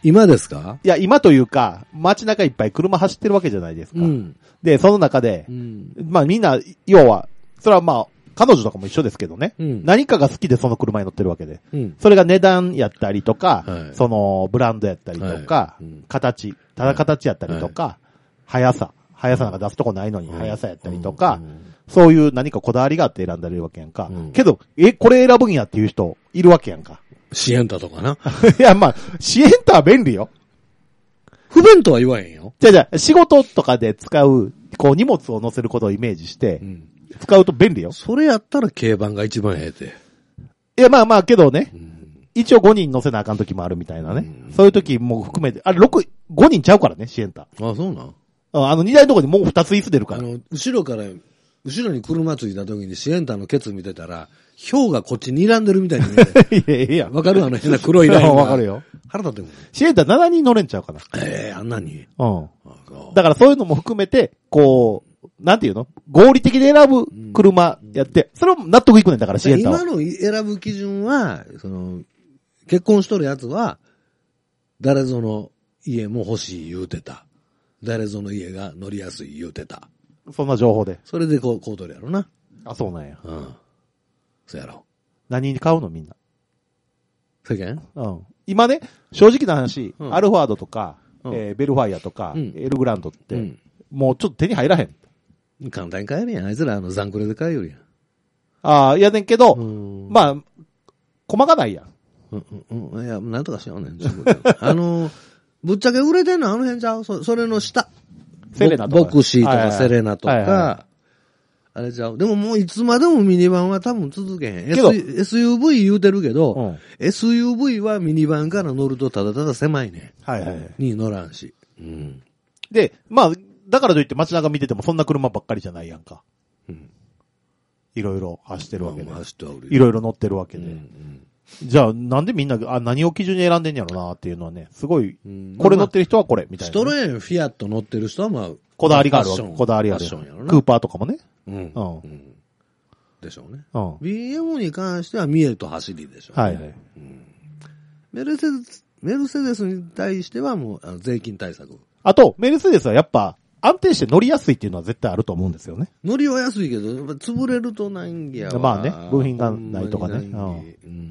今ですか？ いや、今というか、街中いっぱい車走ってるわけじゃないですか。うん、で、その中で、うん、まあみんな、要は、それはまあ、彼女とかも一緒ですけどね、うん。何かが好きでその車に乗ってるわけで。うん、それが値段やったりとか、はい、そのブランドやったりとか、はい、形、ただ形やったりとか、はい、速さ。速さなんか出すとこないのに速さやったりとか、うん、そういう何かこだわりがあって選んだるわけやんか。うん、けど、え、これ選ぶんやっていう人いるわけやんか。 シエンタとかな。 いや、まあ、シエンタは便利よ。 不便とは言わへんよ。 じゃあじゃあ、仕事とかで使う、こう荷物を乗せることをイメージして、うん、使うと便利よ。 それやったら軽バンが一番ええて。 いや、まあまあ、けどね、うん、一応ごにん乗せなあかん時もあるみたいなね。うん、そういう時も含めて、あれろく、ごにんちゃうからね、シエンタ。 あ、そうなん？ あの、荷台のとこにもうふたつ椅子出るから。あの、 後ろから、後ろに車ついた時にシエンタのケツ見てたら、氷がこっちに睨んでるみたいに見えて。いやいや。わかる？あの変な黒いラインが。 わかるよ。 腹立ってる。 シエンタななにん乗れんちゃうかな。 ええー、あんなに。 うん。だからそういうのも含めて、こう、なんていうの？合理的で選ぶ車やって、それも納得いくねんだから、シエンタは。 今の選ぶ基準は、その、結婚しとるやつは、誰ぞの家も欲しい言うてた。誰ぞの家が乗りやすい言うてた。 そんな情報で。 それでこう、こう取るやろな。 あ、そうなんや。 うん。そうやろ。 何に買うのみんな。 世間？ うん。今ね、正直な話、うん、アルファードとか、うん、えー、ベルファイアとか、うん、エルグランドって、うん、もうちょっと手に入らへん。 簡単に買えるやん。あいつらあの残クレで買えるやん。 ああ、いやねんけど、まあ、細かないやん。 うんうんうん。いや、なんとかしようねん。あの、ぶっちゃけ売れてんのあの辺ちゃう？そ、それの下。 セレナとか。 ボクシーとかセレナとか、はいはいはい、あれちゃう。でももういつまでもミニバンは多分続けへん。S、エスユーブイ 言うてるけど、うん、エスユーブイ はミニバンから乗るとただただ狭いね。 はいはいはい。 に乗らんし。うん。 で、まあ、だからといって街中見ててもそんな車ばっかりじゃないやんか。うん。いろいろ走ってるわけで。走っておる。いろいろ乗ってるわけで。うんうんじゃあ、なんでみんな、あ、何を基準に選んでんやろなっていうのはね、すごい、うん、これ乗ってる人はこれ、みたいな、ね。 ストレーン、フィアット乗ってる人はまあ、 こだわりがあるわけ。こだわりある。クーパーとかもね。 うん。うん。うん、でしょうね。うん。ビーエム に関しては見えと走りでしょうね。はいはい。うん。メルセデス、メルセデスに対してはもう、あの税金対策。 あと、メルセデスはやっぱ、安定して乗りやすいっていうのは絶対あると思うんですよね。 乗りは安いけど、やっぱ潰れるとないんやわ。 まあね、部品がないとかね。うん。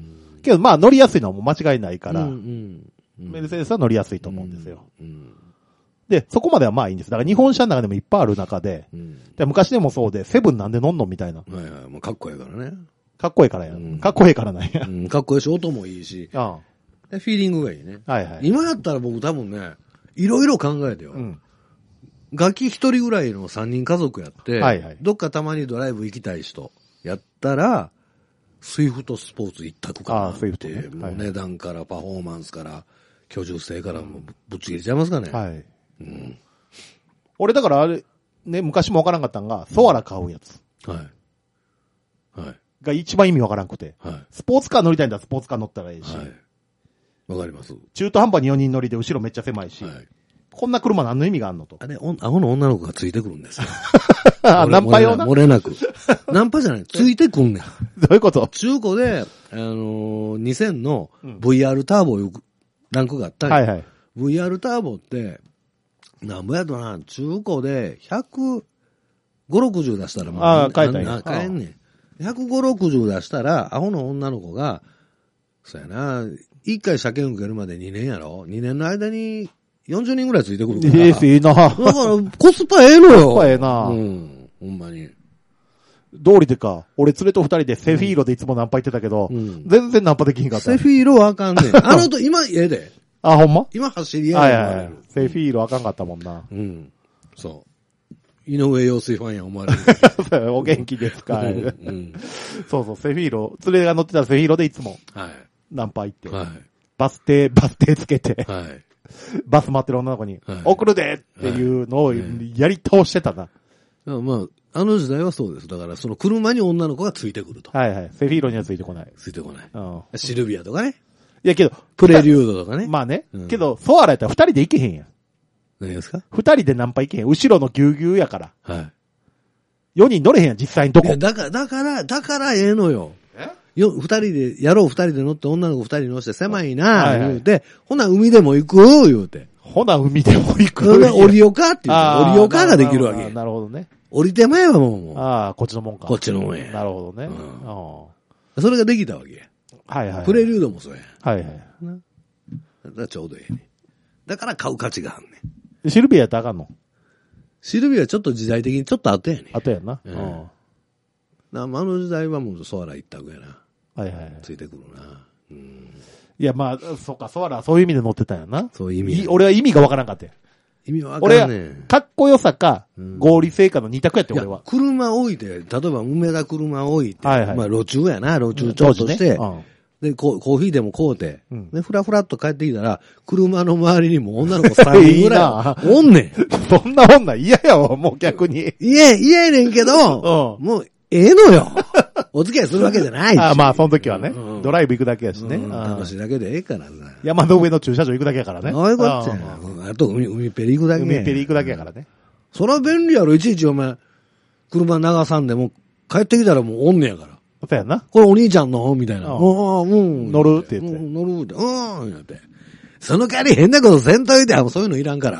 けどまあ乗りやすいのはもう間違いないから、うんうんうん、メルセデスは乗りやすいと思うんですよ、うんうん。で、そこまではまあいいんです。だから日本車の中でもいっぱいある中で、うん、で昔でもそうで、セブンなんで乗んのみたいな。 はいはい、もうかっこいいからね。 かっこいいからや。うん、かっこいいからなんや。 うん、かっこいいし、音もいいし、ああでフィーリングがいいね。はいはい。今やったら僕多分ね、いろいろ考えてよ。うん、ガキ一人ぐらいの三人家族やって、はいはい、どっかたまにドライブ行きたい人やったら、スイフトスポーツ一択かなって、ねはい、値段からパフォーマンスから居住性からもぶっちぎれちゃいますかね。はい。うん、 俺だからあれ、ね、昔もわからんかったんが、ソアラ買うやつ。はい。はい。が一番意味わからんくて。はい。スポーツカー乗りたいんだスポーツカー乗ったらいいし。はい。 わかります。 中途半端によにん乗りで後ろめっちゃ狭いし。はい。こんな車何の意味があんのと。 あれ、お、アホの女の子がついてくるんですよ。 あ、ナンパ用な漏れなく。ナンパじゃない。ついてくんねん。 どういうこと？ 中古で、あのー、にせんの ブイアール ターボいうランクがあったんや。はいはい。ブイアール ターボって、なんぼやとな、中古でひゃくごじゅう、ろくじゅう出したら、 まあ、ああ、買えたんや。 買えんねん。ひゃくごじゅう、ろくじゅう出したら、アホの女の子が、そうやな、一回車検受けるまでにねんやろ ?に 年の間によんじゅうにんぐらいついてくるから。 ええ、いいな。だから、 コスパええのよ。 コスパええな。 うん。ほんまに。 道理でか、俺連れと二人でセフィーロでいつもナンパ行ってたけど、うん、全然ナンパできひんかった。 セフィーロはあかんねん。あのと、今、ええで。 あ、ほんま今走りやい。はいはい。セフィーロあかんかったもんな。 うん。そう。井上陽水ファンや思われる。お元気ですか、うん、そうそう、セフィーロ、連れが乗ってたセフィーロでいつも、はい。ナンパ行って、はい。バス停、バス停つけて、はい。バス待ってる女の子に、はい、送るでっていうのをやり倒してたな。 はい、まあ、あの時代はそうです。だから、その車に女の子がついてくると。 はいはい。セフィーロにはついてこない。 ついてこない。うん。シルビアとかね。 いやけど、 プレリュードとかね。 まあね。うん、けど、ソアラやったら二人で行けへんやん。 何ですか？ 二人でナンパ行けへん。後ろのギューギューやから。はい。よにん乗れへんやん、実際にどこ。いや、 だから、だから、だからええのよ。えよ、二人で、やろう二人で乗って女の子二人乗して狭いな、言うて、はいはい、ほな海でも行く、言うて。 ほな海でも行く。 降りようかって言って、降りようかができるわけ。 なるほどね。 降りてまえばもう。もうああ、こっちのもんか。 こっちのもんや。 なるほどね。 うん、それができたわけや。 はいはい。 プレリュードもそうや。 はいはい。 だからちょうどいいね。だから買う価値があんねん。シルビアやったらあかんの？ シルビアはちょっと時代的にちょっと後やね。 後やな。 うん。あの時代はもうソアラ一択やな。 はいはい。 ついてくるな。うん。 いやまあ、そうか、ソアラそういう意味で乗ってたんやな。 そういう意味。 俺は意味がわからんかった。 意味わからんねん。 俺は、かっこよさか、合理性かの二択やって、俺は。 車置いて、例えば梅田車置いて、はいはい、まあ路中やな、路中ちょっとして、ねうん、でコ、コーヒーでも買うて、うん、で、ふらふらっと帰ってきたら、車の周りにも女の子さんにんぐらいおんねん。 そんな女嫌やわ、もう逆に。 いや、嫌やねんけど、うん、もう、ええのよ。お付き合いするわけじゃないし。 あまあ、その時はね、うん。ドライブ行くだけやしね。うん、 楽しいだけでええからさ。 山の上の駐車場行くだけやからね。 そういうことや。あと海、海っぺり行くだけ。 海っぺり行くだけやからね。 そら便利やろ、いちいちお前、車流さんでも、帰ってきたらもうおんねやから。 そうやな。 これお兄ちゃんのみたいな。 うん、うん。乗るって言って。 乗るって。うん、言って。その代わり変なことせんといて、そういうのいらんから。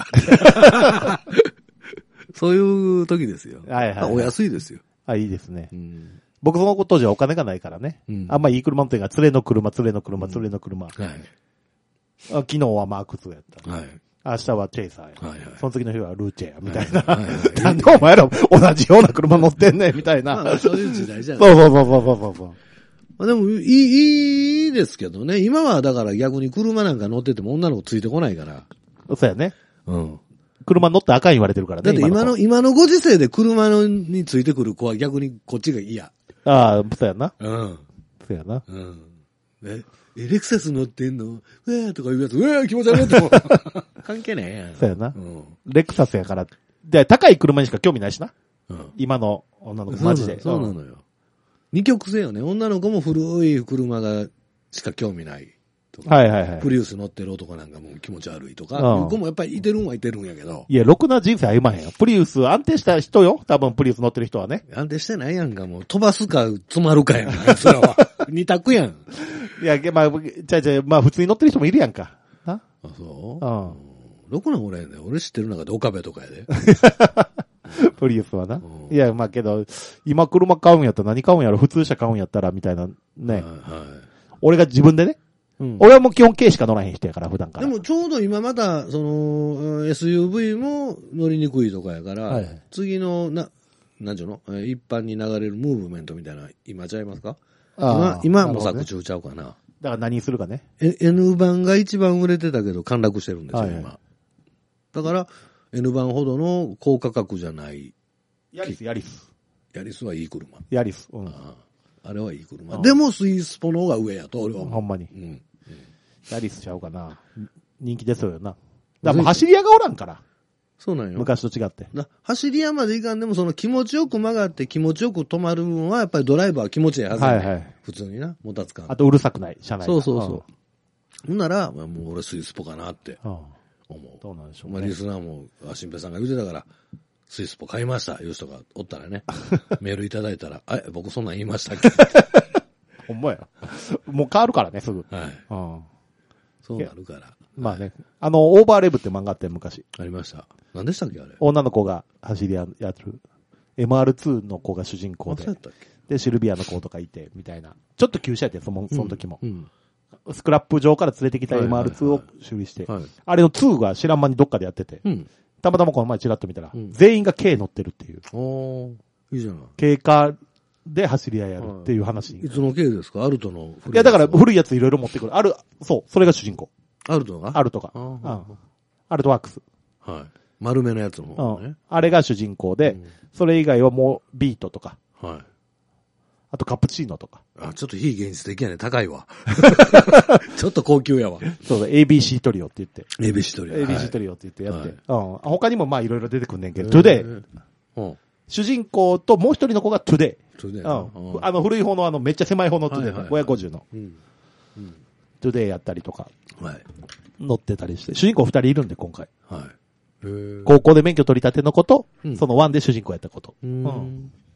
そういう時ですよ。 はいはい、はい。 お安いですよ。 あ、いいですね。うん僕その当時はお金がないからね。うん、あんまいい車のというか、連れの車、連れの車、連れの車。うん、はい。昨日はマークツーやった。はい。明日はチェイサーや。はいはい。その次の日はルーチェや、みたいな。はいはいはい、なんでお前ら同じような車乗ってんねん、みたいな。 まあ、そういう時代じゃない。 そうそうそうそうそう。 まあ、でも、いい、いいですけどね。今はだから逆に車なんか乗ってても女の子ついてこないから。 そうやね。うん。車乗って赤い言われてるからね。 だって今の、今のご時世で車のについてくる子は逆にこっちが嫌。 ああ、そうやな。 うん。 そうやな。 うん。え、エレクサス乗ってんのうわーとか言うやつ、うわー気持ち悪いっても関係ねえやん。 そうやな。うん。レクサスやから。で、高い車にしか興味ないしな。うん。今の女の子マジで。 そうなのよ。二極性よね。女の子も古い車がしか興味ない。 はいはいはい。 プリウス乗ってる男なんかも気持ち悪いとか、うん、いう子もやっぱりいてるんはいてるんやけど。 いや、ろくな人生歩まへんよ。プリウス安定した人よ。多分プリウス乗ってる人はね。 安定してないやんか。もう飛ばすか詰まるかやんか。それは。二択やん。 いや、まあ、じゃあじゃあ、まあ普通に乗ってる人もいるやんか。 なあ、そううん。ろくな俺やね俺知ってる中で岡部とかやで。 プリウスはな。いや、まあけど、今車買うんやったら何買うんやろ普通車買うんやったらみたいなね。はい、はい。俺が自分でね。うん、俺はもう基本軽しか乗らへん人やから、普段から。 でもちょうど今また、その、エスユーブイ も乗りにくいとかやから、はい、次の、な、なんちゅうの一般に流れるムーブメントみたいな、今ちゃいますか今、今模索中ちゃうかな。 だから何するかね。 N 版が一番売れてたけど、陥落してるんですよ、はいはい、今。だから、N 版ほどの高価格じゃない。 ヤリス、ヤリス。 ヤリスはいい車。 ヤリス。うん。 ああ、あれはいい車。でもスイスポの方が上やと、俺は。 ほんまに。うん。ヤリスちゃうかな。人気ですよな。だからもう走り屋がおらんから。 そうなんよ。 昔と違って。 走り屋までいかんでも、その気持ちよく曲がって気持ちよく止まる分は、やっぱりドライバーは気持ちいいはずや、ね。はいはい。普通にな、もたつかん。 あとうるさくない、車内。 そうそうそう。ほんなら、もう俺スイスポかなって思う。 どうなんでしょうね。 まあリスナーも、新平さんが言ってたから、スイスポ買いました、いう人がおったらね、メールいただいたら、え、僕そんなん言いましたっけほんまや。もう変わるからね、すぐ。 はい。うん。そうなるから。 まあね。あの、オーバーレブって漫画あって昔。 ありました。何でしたっけあれ。 女の子が走りややってる。エムアールツー の子が主人公で。 そうやったっけで、シルビアの子とかいて、みたいな。ちょっと急車やって、その、その時も。うんうん、スクラップ場から連れてきた エムアールツー を修理して。はいはいはい、あれのツーが知らん間にどっかでやってて。うん、たまたまこの前チラッと見たら、うん、全員が K 乗ってるっていう。 おー、いいじゃない。 K カーで走り屋やるっていう話、はい。 いつの K ですかアルトの古い。いや、だから古いやついろいろ持ってくる。ある、そう、それが主人公。 アルトがアルトが。うん。アルトワークス。 はい。丸めのやつの方ね、 うん。あれが主人公で、うん、それ以外はもうビートとか。はい。あとカプチーノとか。 あ、ちょっと非現実的やね。高いわ。ちょっと高級やわ。 そうだ、エービーシー トリオって言って。 エービーシー トリオ。 エービーシー トリオって言ってやって。はい、うん。他にもまあいろいろ出てくんねんけど、トゥデイ。うん。主人公ともう一人の子がトゥデイ。 トゥデイ。 うん。あの古い方のあのめっちゃ狭い方のトゥデイ、はいはいはい、ごひゃくごじゅうの。うん。うん。トゥデイやったりとか。はい。乗ってたりして。主人公二人いるんで今回。はい。高校で免許取り立ての子と、うん、そのワンで主人公やったこと。うん。うん、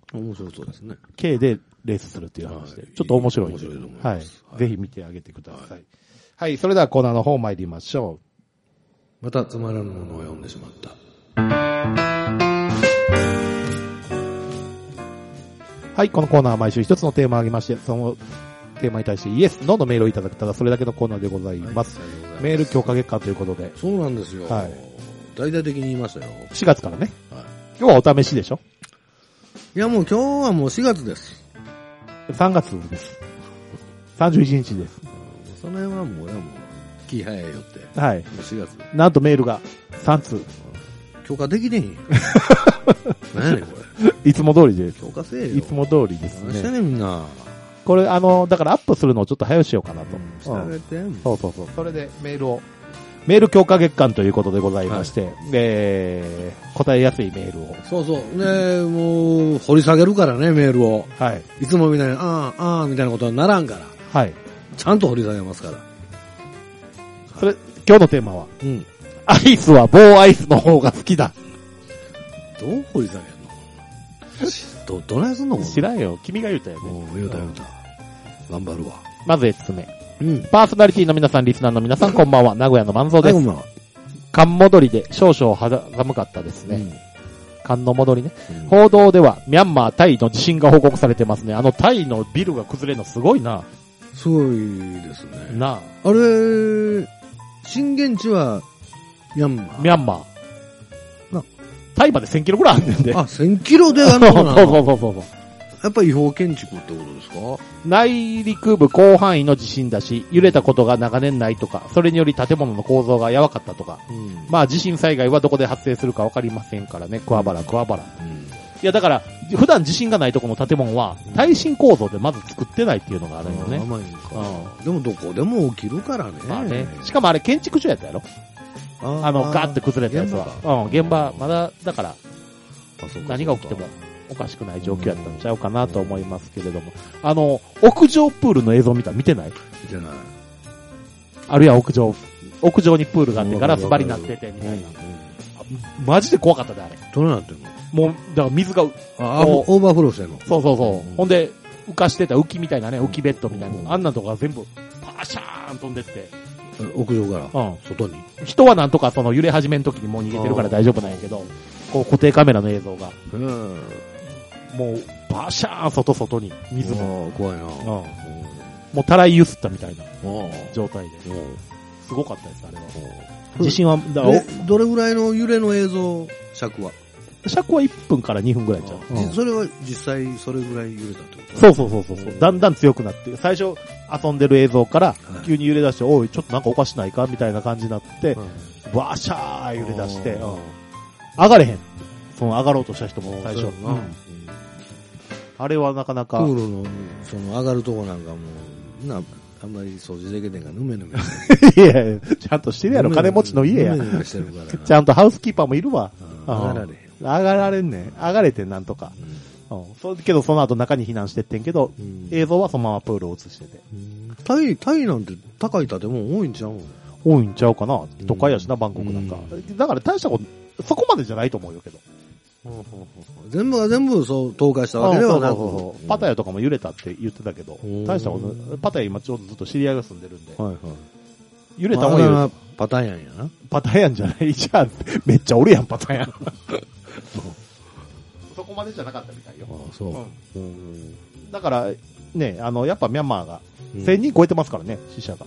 面白そうですね。 K でレースするっていう話で、ちょっと面白いんで、はい。ぜひ見てあげてください。はい、それではコーナーの方参りましょう。またつまらぬものを読んでしまった。 はい、このコーナーは毎週一つのテーマを挙げまして、そのテーマに対してイエス、ノーのメールをいただく、ただそれだけのコーナーでございます。はい、ますメール強化月間ということで。 そうなんですよ。はい。大々的に言いましたよ。 しがつからね。はい。今日はお試しでしょ？ いやもう今日はもうしがつです。 さんがつです。さんじゅういちにちです。 その辺はもう俺はもう気早いよって。 はい。 もうしがつ。 なんとメールがさんつう。 強化できねえんよ。何やねんこれ。いつも通りです。 強化せえよ。 いつも通りですね。 何してんねんみんな。 これあの、だからアップするのをちょっと早くしようかなと。 してあげて、うん。 そうそうそう。それでメールを、メール強化月間ということでございまして、はい、えー、答えやすいメールを。 そうそう。ねもう、掘り下げるからね、メールを。 はい。 いつもみたいな、ああ、ああ、みたいなことはならんから。 はい。 ちゃんと掘り下げますから。 それ、今日のテーマは、 うん。 アイスは棒アイスの方が好きだ。 どう掘り下げんのど、どないすんの知らんよ。君が言うたよね。 言うた言うた。頑張るわ。 まずひとつめ。うん。パーソナリティの皆さん、リスナーの皆さん、こんばんは。名古屋の万蔵です。こんばんは。寒戻りで少々肌寒かったですね。うん、寒の戻りね、うん。報道では、ミャンマー、タイの地震が報告されてますね。あのタイのビルが崩れるのすごいな。 すごいですね。 なあ。 あれ、震源地は、ミャンマー。 ミャンマー。な。タイまでせんキロぐらいあんねんで。 あ、せんキロであんのかな。 そうそうそうそう。 やっぱり違法建築ってことですか？ 内陸部広範囲の地震だし、揺れたことが長年ないとか、それにより建物の構造がやわかったとか、うん、まあ地震災害はどこで発生するかわかりませんからね、桑原、桑原。うん、いやだから、普段地震がないところの建物は、耐震構造でまず作ってないっていうのがあるよね。 甘いんか、うん。でもどこでも起きるからね。 まあね。しかもあれ建築所やったやろ？あ, あの、ガーって崩れたやつは。うん、現場、まだ、だから、何が起きてもおかしくない状況やったんちゃうかなと思いますけれども。あの、屋上プールの映像見た見てない？ 見てない。 あるいは屋上、屋上にプールがあってガラス張りになっててみたいな。マジで怖かったで、あれ。 どうなってんの？ もう、だから水が、 あ、オーバーフローしてんの？ そうそうそう。うん、ほんで、浮かしてた浮きみたいなね、浮きベッドみたいな。うん、あんなとこが全部、パシャーン飛んでって。 屋上から、うん、外に。 人はなんとかその揺れ始めの時にもう逃げてるから大丈夫なんやけど、こう固定カメラの映像が。うん、もう、バシャーン外外に、水も。 怖いな、うん、 もうたらいゆすったみたいな状態で。すごかったです、あれは。地震は、 だからどれぐらいの揺れの映像、尺は尺はいっぷんからにふんぐらいちゃう。 うん、それは実際それぐらい揺れたってこと？ そうそうそうそう。だんだん強くなって、最初遊んでる映像から急に揺れ出して、はい、おい、ちょっとなんかおかしないかみたいな感じになって、バ、うん、シャー揺れ出して、うん、上がれへん。その上がろうとした人も最初。うんうん、あれはなかなか。 プールの、その上がるとこなんかもう、な、あんまり掃除できてんから、ぬめぬめ。 いや、ちゃんとしてるやろ、金持ちの家や。ぬめぬめしてるから。ちゃんとハウスキーパーもいるわ。 上がられへん。 上がられんねん。上がれてんなんとか。うん。うん、そうけどその後中に避難してってんけど、うん、映像はそのままプールを映してて。 うん、タイ、タイなんて高い建物多いんちゃうの？ 多いんちゃうかな。都会やしな、バンコクなんか。うん、だから大したこと、そこまでじゃないと思うよけど。 うんうんうん、全部が全部そう倒壊したわけではなく、そうそうそう、 パタヤとかも揺れたって言ってたけど、大したこと、パタヤ今ちょうどずっと知り合いが住んでるんで。はいはい。揺れたもん揺れた。 パタヤンやな。 パタヤンじゃない。じゃあ、めっちゃおるやん、パタヤン。そこまでじゃなかったみたいよ。 ああ、そう。 うん。だから、ね、あの、やっぱミャンマーが、せんにん超えてますからね、死者が。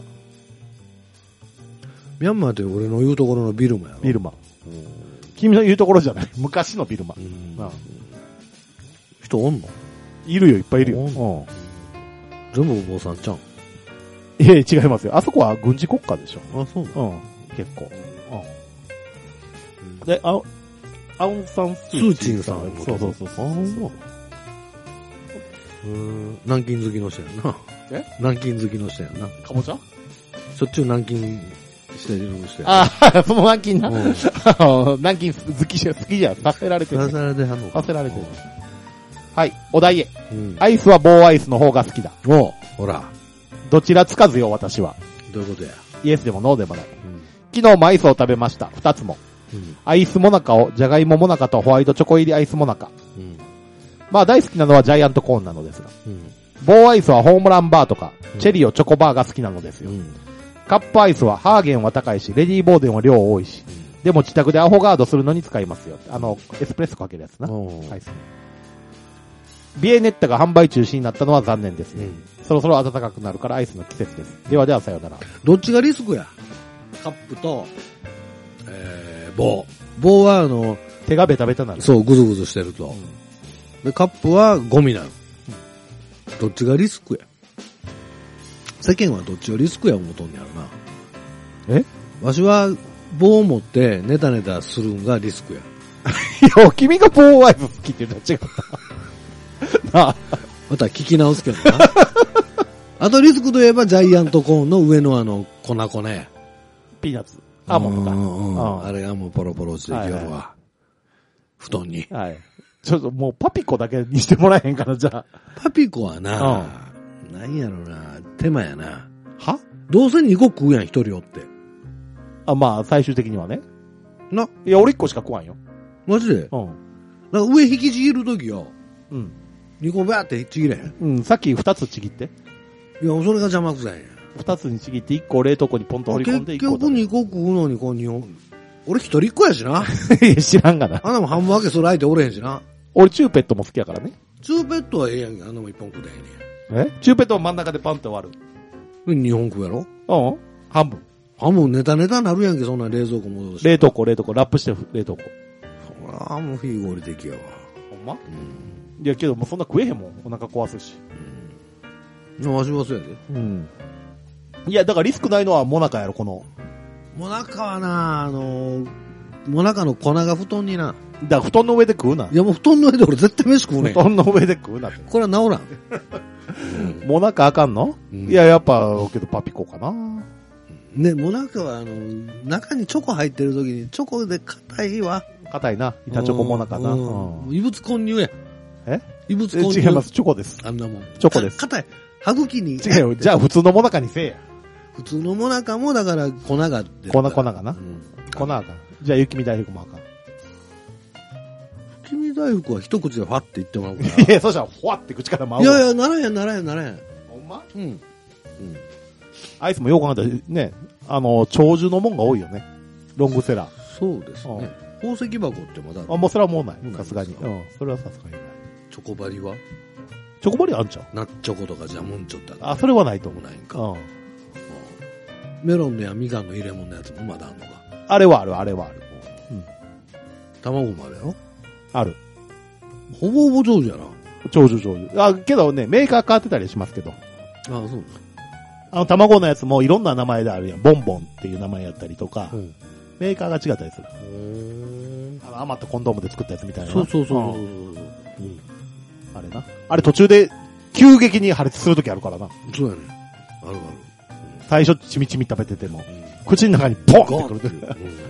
ミャンマーって俺の言うところのビルマやろ。 ビルマ。君の言うところじゃない。昔のビルマ。うん。 人おんの？ いるよ、いっぱいいるよ。うん。 全部お坊さんちゃん。 いや、違いますよ。あそこは軍事国家でしょ。 あ、そうなの？うん。結構。うん。で、あ、アウンサンスーチンさん。 そうそうそうそう。あ、そう。 うん。南京好きの人やんな。 え？ 南京好きの人やんな。 かぼちゃ？ しょっちゅう南京してる人やん。 ああ、その南京な。うん、南京好きじゃ、好きじゃ、させられてる。 させられてはんのか。 させられてる。はい、お題へ。うん、アイスは棒アイスの方が好きだ。 おう、ほら。 どちらつかずよ、私は。 どういうことや。 イエスでもノーでもない。うん、昨日もアイスを食べました。二つも。うん、アイスモナカを、じゃがいもモナカとホワイトチョコ入りアイスモナカ。うん、 まあ大好きなのはジャイアントコーンなのですが。うん、棒アイスはホームランバーとか、チェリオチョコバーが好きなのですよ。うん、カップアイスはハーゲンは高いし、レディーボーデンは量多いし、うん、でも自宅でアホガードするのに使いますよ。あの、エスプレッソかけるやつな。アイス。ビエネッタが販売中止になったのは残念ですね。うん、そろそろ暖かくなるからアイスの季節です。ではではさようなら。 どっちがリスクや？カップと、えー、棒。棒はあの、 手がベタベタになる。 そう、ぐずぐずしてると。うん、で、カップはゴミなの。うん、どっちがリスクや？世間はどっちがリスクや思うとんやろな。 え？ わしは棒を持ってネタネタするんがリスクや。 いや、君が棒アイス好きって言うのは違った。なあ。 また聞き直すけどな。あとリスクといえばジャイアントコーンの上のあの粉粉や。 ピーナッツ。アーモンドか。 うんうん、あれがもうポロポロしてきよるわ、はいはい。布団に。 はい。ちょっともうパピコだけにしてもらえへんかな、じゃあ。 パピコはな、うん、なんやろな、手間やな。 は？ どうせにこ食うやん、一人おって。 あ、まあ、最終的にはね。 な。 いや、俺一個しか食わんよ。 マジで？うん。なんか上引きちぎるときよ。うん。にこバーってちぎれへん。 うん、さっき二つちぎって。 いや、それが邪魔くさいんや。 二つにちぎって一個冷凍庫にポンと放り込んで一個。 結局にこ食うのにこうにほん。俺一人っ子やしな。 いや、知らんがな。 あんなも半分分けする相手おれへんしな。 俺チューペットも好きやからね。 チューペットはええやんけ。あんなもん一本食うでええねん。え？チューペットは真ん中でパンって終わる。 二本食うやろ？ うん。半分。 半分ネタネタなるやんけ、そんな冷蔵庫戻して。 冷凍庫、冷凍庫、ラップして冷凍庫。 そら、もうフィーゴリ的やわ。 ほんま？うん。いや、けどもうそんな食えへんもん。お腹壊すし。 うん。わしはそうやで。 うん。いや、だからリスクないのはモナカやろ、この。 モナカはな、あの、モナカの粉が布団にな。 だから布団の上で食うな。 いやもう布団の上で俺絶対飯食うねん。 布団の上で食うなって。 これは治らん。 うん、モナカあかんの、うん、いや、やっぱ、けどパピコかな。 ね、モナカはあの、中にチョコ入ってる時にチョコで硬いわ。 硬いな。板チョコモナカな。うんうん、異物混入や。 え異物混入。 違います。チョコです。 あんなもん。 チョコです。 硬い。歯茎に。 違うよ。じゃあ普通のモナカにせえや。 普通のモナカもだから粉が出る。 粉、粉がな。うん、粉が。じゃあ雪見大福もあかん。 雪見大福は一口でファって言ってもらうから。 いや、そしたらフワって口から舞う。 いやいや、ならへんならへんならへん。 ほんま？ うん。うん。 アイスもよく考えたらね、あの、長寿のもんが多いよね。ロングセラー。 そうですね。宝石箱ってまだある？ あ、もうそれはもうない。さすがに。うん。それはさすがにない。 チョコバリは？ チョコバリあんちゃう？ ナッチョコとかジャムンチョってあ、それはないと思う。 ないんか。うん。メロンのやみかんの入れ物のやつもまだあるのか。 あれはある、あれはある。うん。 卵もあるやろ？ ある。 ほぼほぼ長寿やな。 長寿長寿。あ、けどね、メーカー変わってたりしますけど。 ああ、そう。 あの、卵のやつもいろんな名前であるやん。ボンボンっていう名前やったりとか、うん、メーカーが違ったりする。あの、余ったコンドームで作ったやつみたいな。 そうそうそうそうそう、うん。 あれな。あれ途中で急激に破裂するときあるからな。 そうやね。あるある。 最初ちみちみ食べてても、うん、口の中にポンってくる。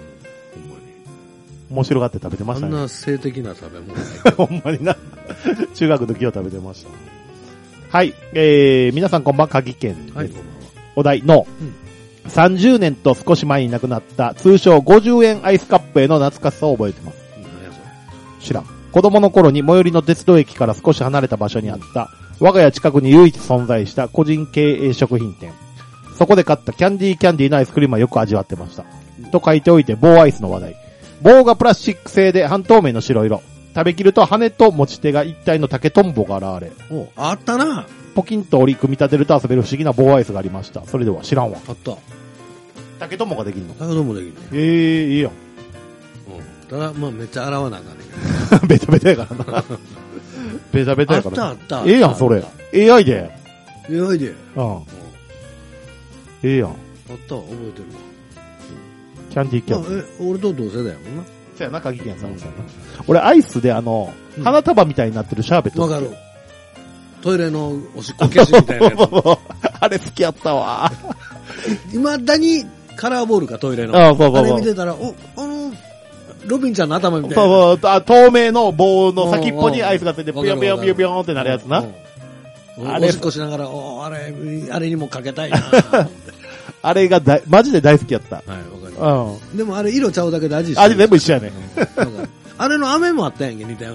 面白がって食べてましたね。 あんな性的な食べ物ほんまにな。中学の時は食べてました。はい。えー、皆さんこんばんは、鍵県です。はい、お題の、うん、さんじゅうねんと少し前に亡くなった通称ごじゅうえんアイスカップへの懐かしさを覚えてます。知らん。子供の頃に最寄りの鉄道駅から少し離れた場所にあった、我が家近くに唯一存在した個人経営食品店。そこで買ったキャンディーキャンディーのアイスクリームはよく味わってました。と書いておいて棒アイスの話題。棒がプラスチック製で半透明の白色。食べきると羽と持ち手が一体の竹とんぼが現れ。 おあったな。 ポキンと折り組み立てると遊べる不思議な棒アイスがありました。それでは知らんわ。 あった。 竹とんぼができるの？ 竹とんぼできるね。 ええー、いいよ。 うん。ただ、まあめっちゃ洗わなあかんねんけど。ベタベタやからな。ベタベタやから。 あったあった。 ええやん、それ。エーアイ で。 エーアイ で。 うん。ええやん。あったわ、覚えてるわ。 キャンディーキャンディー。 え、俺と同世代やもんな。 そうやな、鍵健さんもそうやな。俺、アイスであの、うん、花束みたいになってるシャーベット。 わかる。トイレのおしっこ消しみたいなやつ。 あれ好きやったわ。 未だにカラーボールか、トイレの。 ああ、そうそうそう。 あれ見てたら、お、あの、ロビンちゃんの頭みたいな。 そうそう、あ透明の棒の先っぽにアイスがついて、ぴよぴよぴよぴよってなるやつな。 あれ。おしっこしながら、お、あれ、あれにもかけたいな。 あれがだマジで大好きやった。 はい、わかります。うん。でもあれ色ちゃうだけで味一緒。 味全部一緒やね。 あれの飴もあったやんけ、似たような。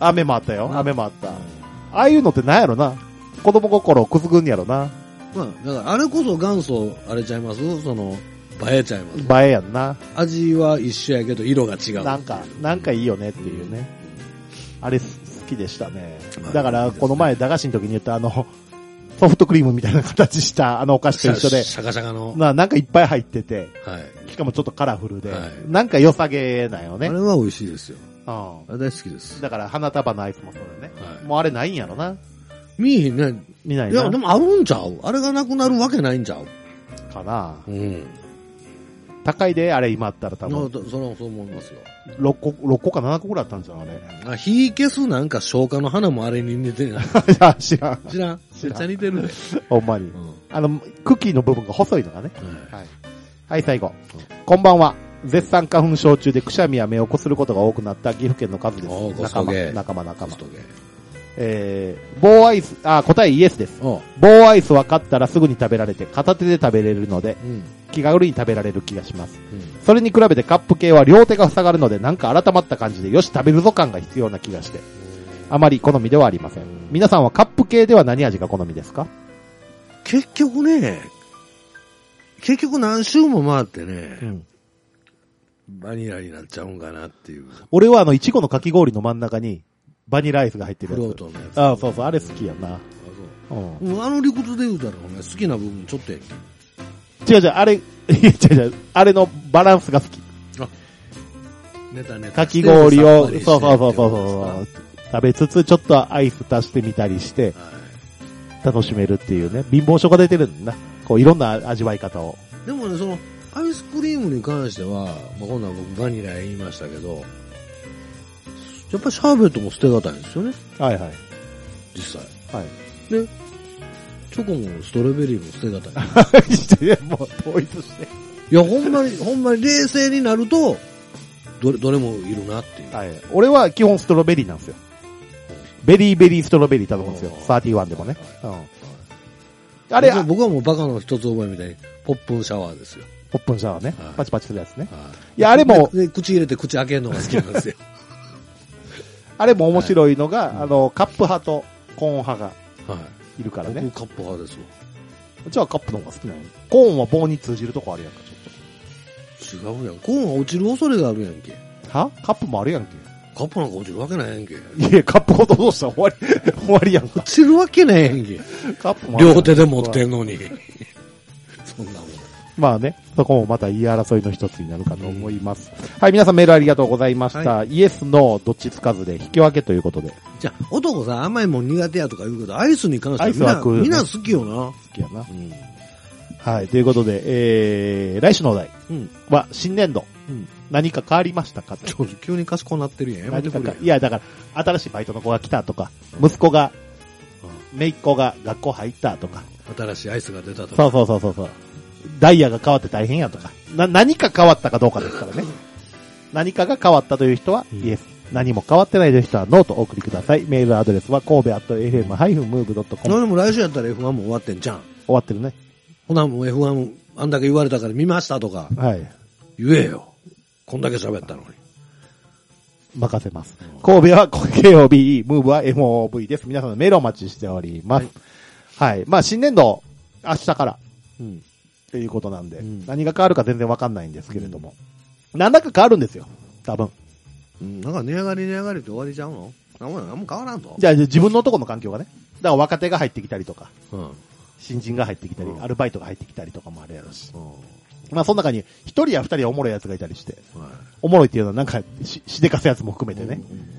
雨もあったよ。雨もあった。ああいうのって何やろな。子供心をくすぐんやろな。 まあ、だからあれこそ元祖、あれちゃいますその、映えちゃいます。 映えやんな。 味は一緒やけど色が違う。 なんか、なんかいいよねっていうね。あれ好きでしたね。だから、この前、駄菓子の時に言ったあの、ソフトクリームみたいな形したあのお菓子と一緒で。 シャカシャカの。 な、なんかいっぱい入ってて。 はい。 しかもちょっとカラフルで。はい、なんか良さげなよね。 あれは美味しいですよ。 うん。 あれ大好きです。 だから、花束のアイスもそうだね。はい。もうあれないんやろな。 見えへんね。 見ないな。 いや、でもあるんちゃうあれがなくなるわけないんちゃうかな。 うん。 高いで、あれ今あったら多分。 その、そう思いますよ。 ろっこ、ろっこかななこぐらいあったんじゃん、あれ。 あ、火消すなんか消化の花もあれに似てる。いや、知らん。 知らん。めっちゃ似てるね。 ほんまに。うん、あの、茎の部分が細いのがね。はい。はい、はい、最後。うん、こんばんは。絶賛花粉症中でくしゃみや目をこすることが多くなった岐阜県の数です。仲間、仲間、仲間。えー、棒アイス、あ、答えイエスです。棒アイスは買ったらすぐに食べられて、片手で食べれるので、うん、気軽に食べられる気がします、うん。それに比べてカップ系は両手が塞がるので、なんか改まった感じで、よし食べるぞ感が必要な気がして、あまり好みではありません。皆さんはカップ系では何味が好みですか？ 結局ね、結局何周も回ってね、うん、バニラになっちゃうんかなっていう。 俺はあの、いちごのかき氷の真ん中に、バニラアイスが入ってるやつ。 フロートのやつ。 ああ、そうそう、あれ好きやな。あそう。うん、あの理屈で言うたら、お前好きな部分ちょっとやんけ。違う違う、あれ、違う違う、あれのバランスが好き。あ、 ネタネタ。 かき氷を、そうそうそうそうそう、食べつつ、ちょっとアイス足してみたりして、楽しめるっていうね。貧乏症が出てるんだな。こう、いろんな味わい方を。 でもね、その、アイスクリームに関しては、まあ、今度は僕バニラ言いましたけど、やっぱりシャーベットも捨てがたいんですよね。 はいはい。 実際。 はい。 で、チョコもストロベリーも捨てがたい。 いや、もう統一して。 いや、ほんまに、ほんまに冷静になると、どれ、どれもいるなっていう。 はい。俺は基本ストロベリーなんですよ。ベリーベリーストロベリー頼むんですよ。サーティワンでもね。うん。あれ、 僕はもうバカの一つ覚えみたいに、ポップンシャワーですよ。 ポップンシャワーね。パチパチするやつね。いや、あれも。 で、口入れて口開けるのが好きなんですよ。 あれも面白いのが、はい、あの、カップ派とコーン派がいるからね。 僕カップ派ですわ。 じゃあカップの方が好きなの？コーンは棒に通じるとこあるやんか、 ちょっと。違うやん。コーンは落ちる恐れがあるやんけ。 は？カップもあるやんけ。 カップなんか落ちるわけないやんけ。 いや、カップごとどうしたら終わり、終わりやんか。 落ちるわけないやんけ。 カップもあるやん。 両手で持ってんのに。そんなもん。 まあね、そこもまた言い争いの一つになるかと思います。うん、はい、皆さんメールありがとうございました。はい、イエス、ノー、どっちつかずで引き分けということで。 じゃあ、男さ、甘いもん苦手やとか言うけど、アイスに関してはみんな、ね、みんな好きよな。 好きやな。うん、はい、ということで、えー、来週のお題は、新年度、うん、何か変わりましたか？ ちょっと急に賢くなってるやん。やめてくれ。 いや、だから、新しいバイトの子が来たとか、息子が、うん、姪っ子が学校入ったとか。 新しいアイスが出たとか。 そうそうそうそうそう。ダイヤが変わって大変やとか。な、何か変わったかどうかですからね。何かが変わったという人は、イエス。何も変わってないという人は、ノーとお送りください。メールアドレスは、神戸アットエフエムムーブドットコム。 でも来週やったら エフワン も終わってんじゃん。 終わってるね。 ほな、もう エフワン、あんだけ言われたから見ましたとか。 はい。 言えよ。こんだけ喋ったのに。 任せます。神戸は ケーオービーイー、ムーブは エムオーブイ です。皆さんのメールをお待ちしております。はい。はい、まあ、新年度、明日から。うん。ということなんで、うん、何が変わるか全然わかんないんですけれども。うん、何だか変わるんですよ。多分。 うん、なんか値上がり値上がりって終わりちゃうの？あんま変わらんと。 じゃあ自分のとこの環境がね。だから若手が入ってきたりとか、うん、新人が入ってきたり、うん、アルバイトが入ってきたりとかもあるやろし。うん、まあその中に一人や二人はおもろいやつがいたりして、はい、おもろいっていうのはなんかし、しでかすやつも含めてね。うんうんうん、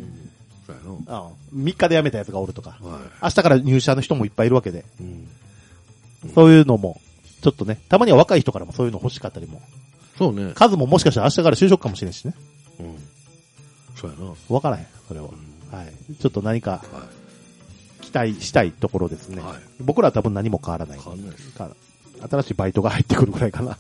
みっかで辞めたやつがおるとか、はい、明日から入社の人もいっぱいいるわけで、うんうん、そういうのも、ちょっとね、たまには若い人からもそういうの欲しかったりも。 そうね。 数ももしかしたら明日から就職かもしれんしね。 うん。そうやな。 わからへん、それは、うん。はい。ちょっと何か、期待したいところですね。はい、僕らは多分何も変わらない。 変わらないです。 新しいバイトが入ってくるくらいかな。はい、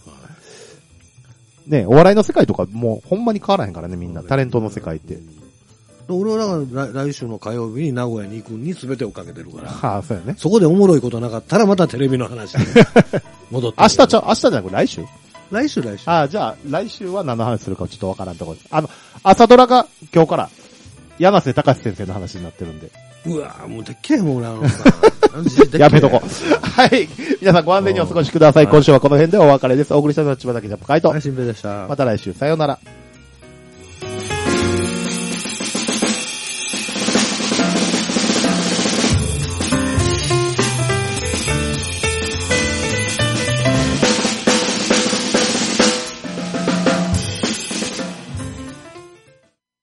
ね、お笑いの世界とかもうほんまに変わらへんからね、みんな。タレントの世界って。 俺はだから来週の火曜日に名古屋に行くに全てをかけてるから。 はあ、そうやね。 そこでおもろいことなかったらまたテレビの話に戻って。 明日ちゃ、明日じゃなく来週来週来週。 ああ、じゃあ来週は何の話するかちょっとわからんところです。あの、朝ドラが今日から柳瀬隆先生の話になってるんで。 うわぁ、もうでっけえもんな。 やめとこ。はい。皆さんご安全にお過ごしください。今週はこの辺でお別れです。お送りしたのは千葉崎ジャンプカイト。 新平でした。 また来週、さようなら。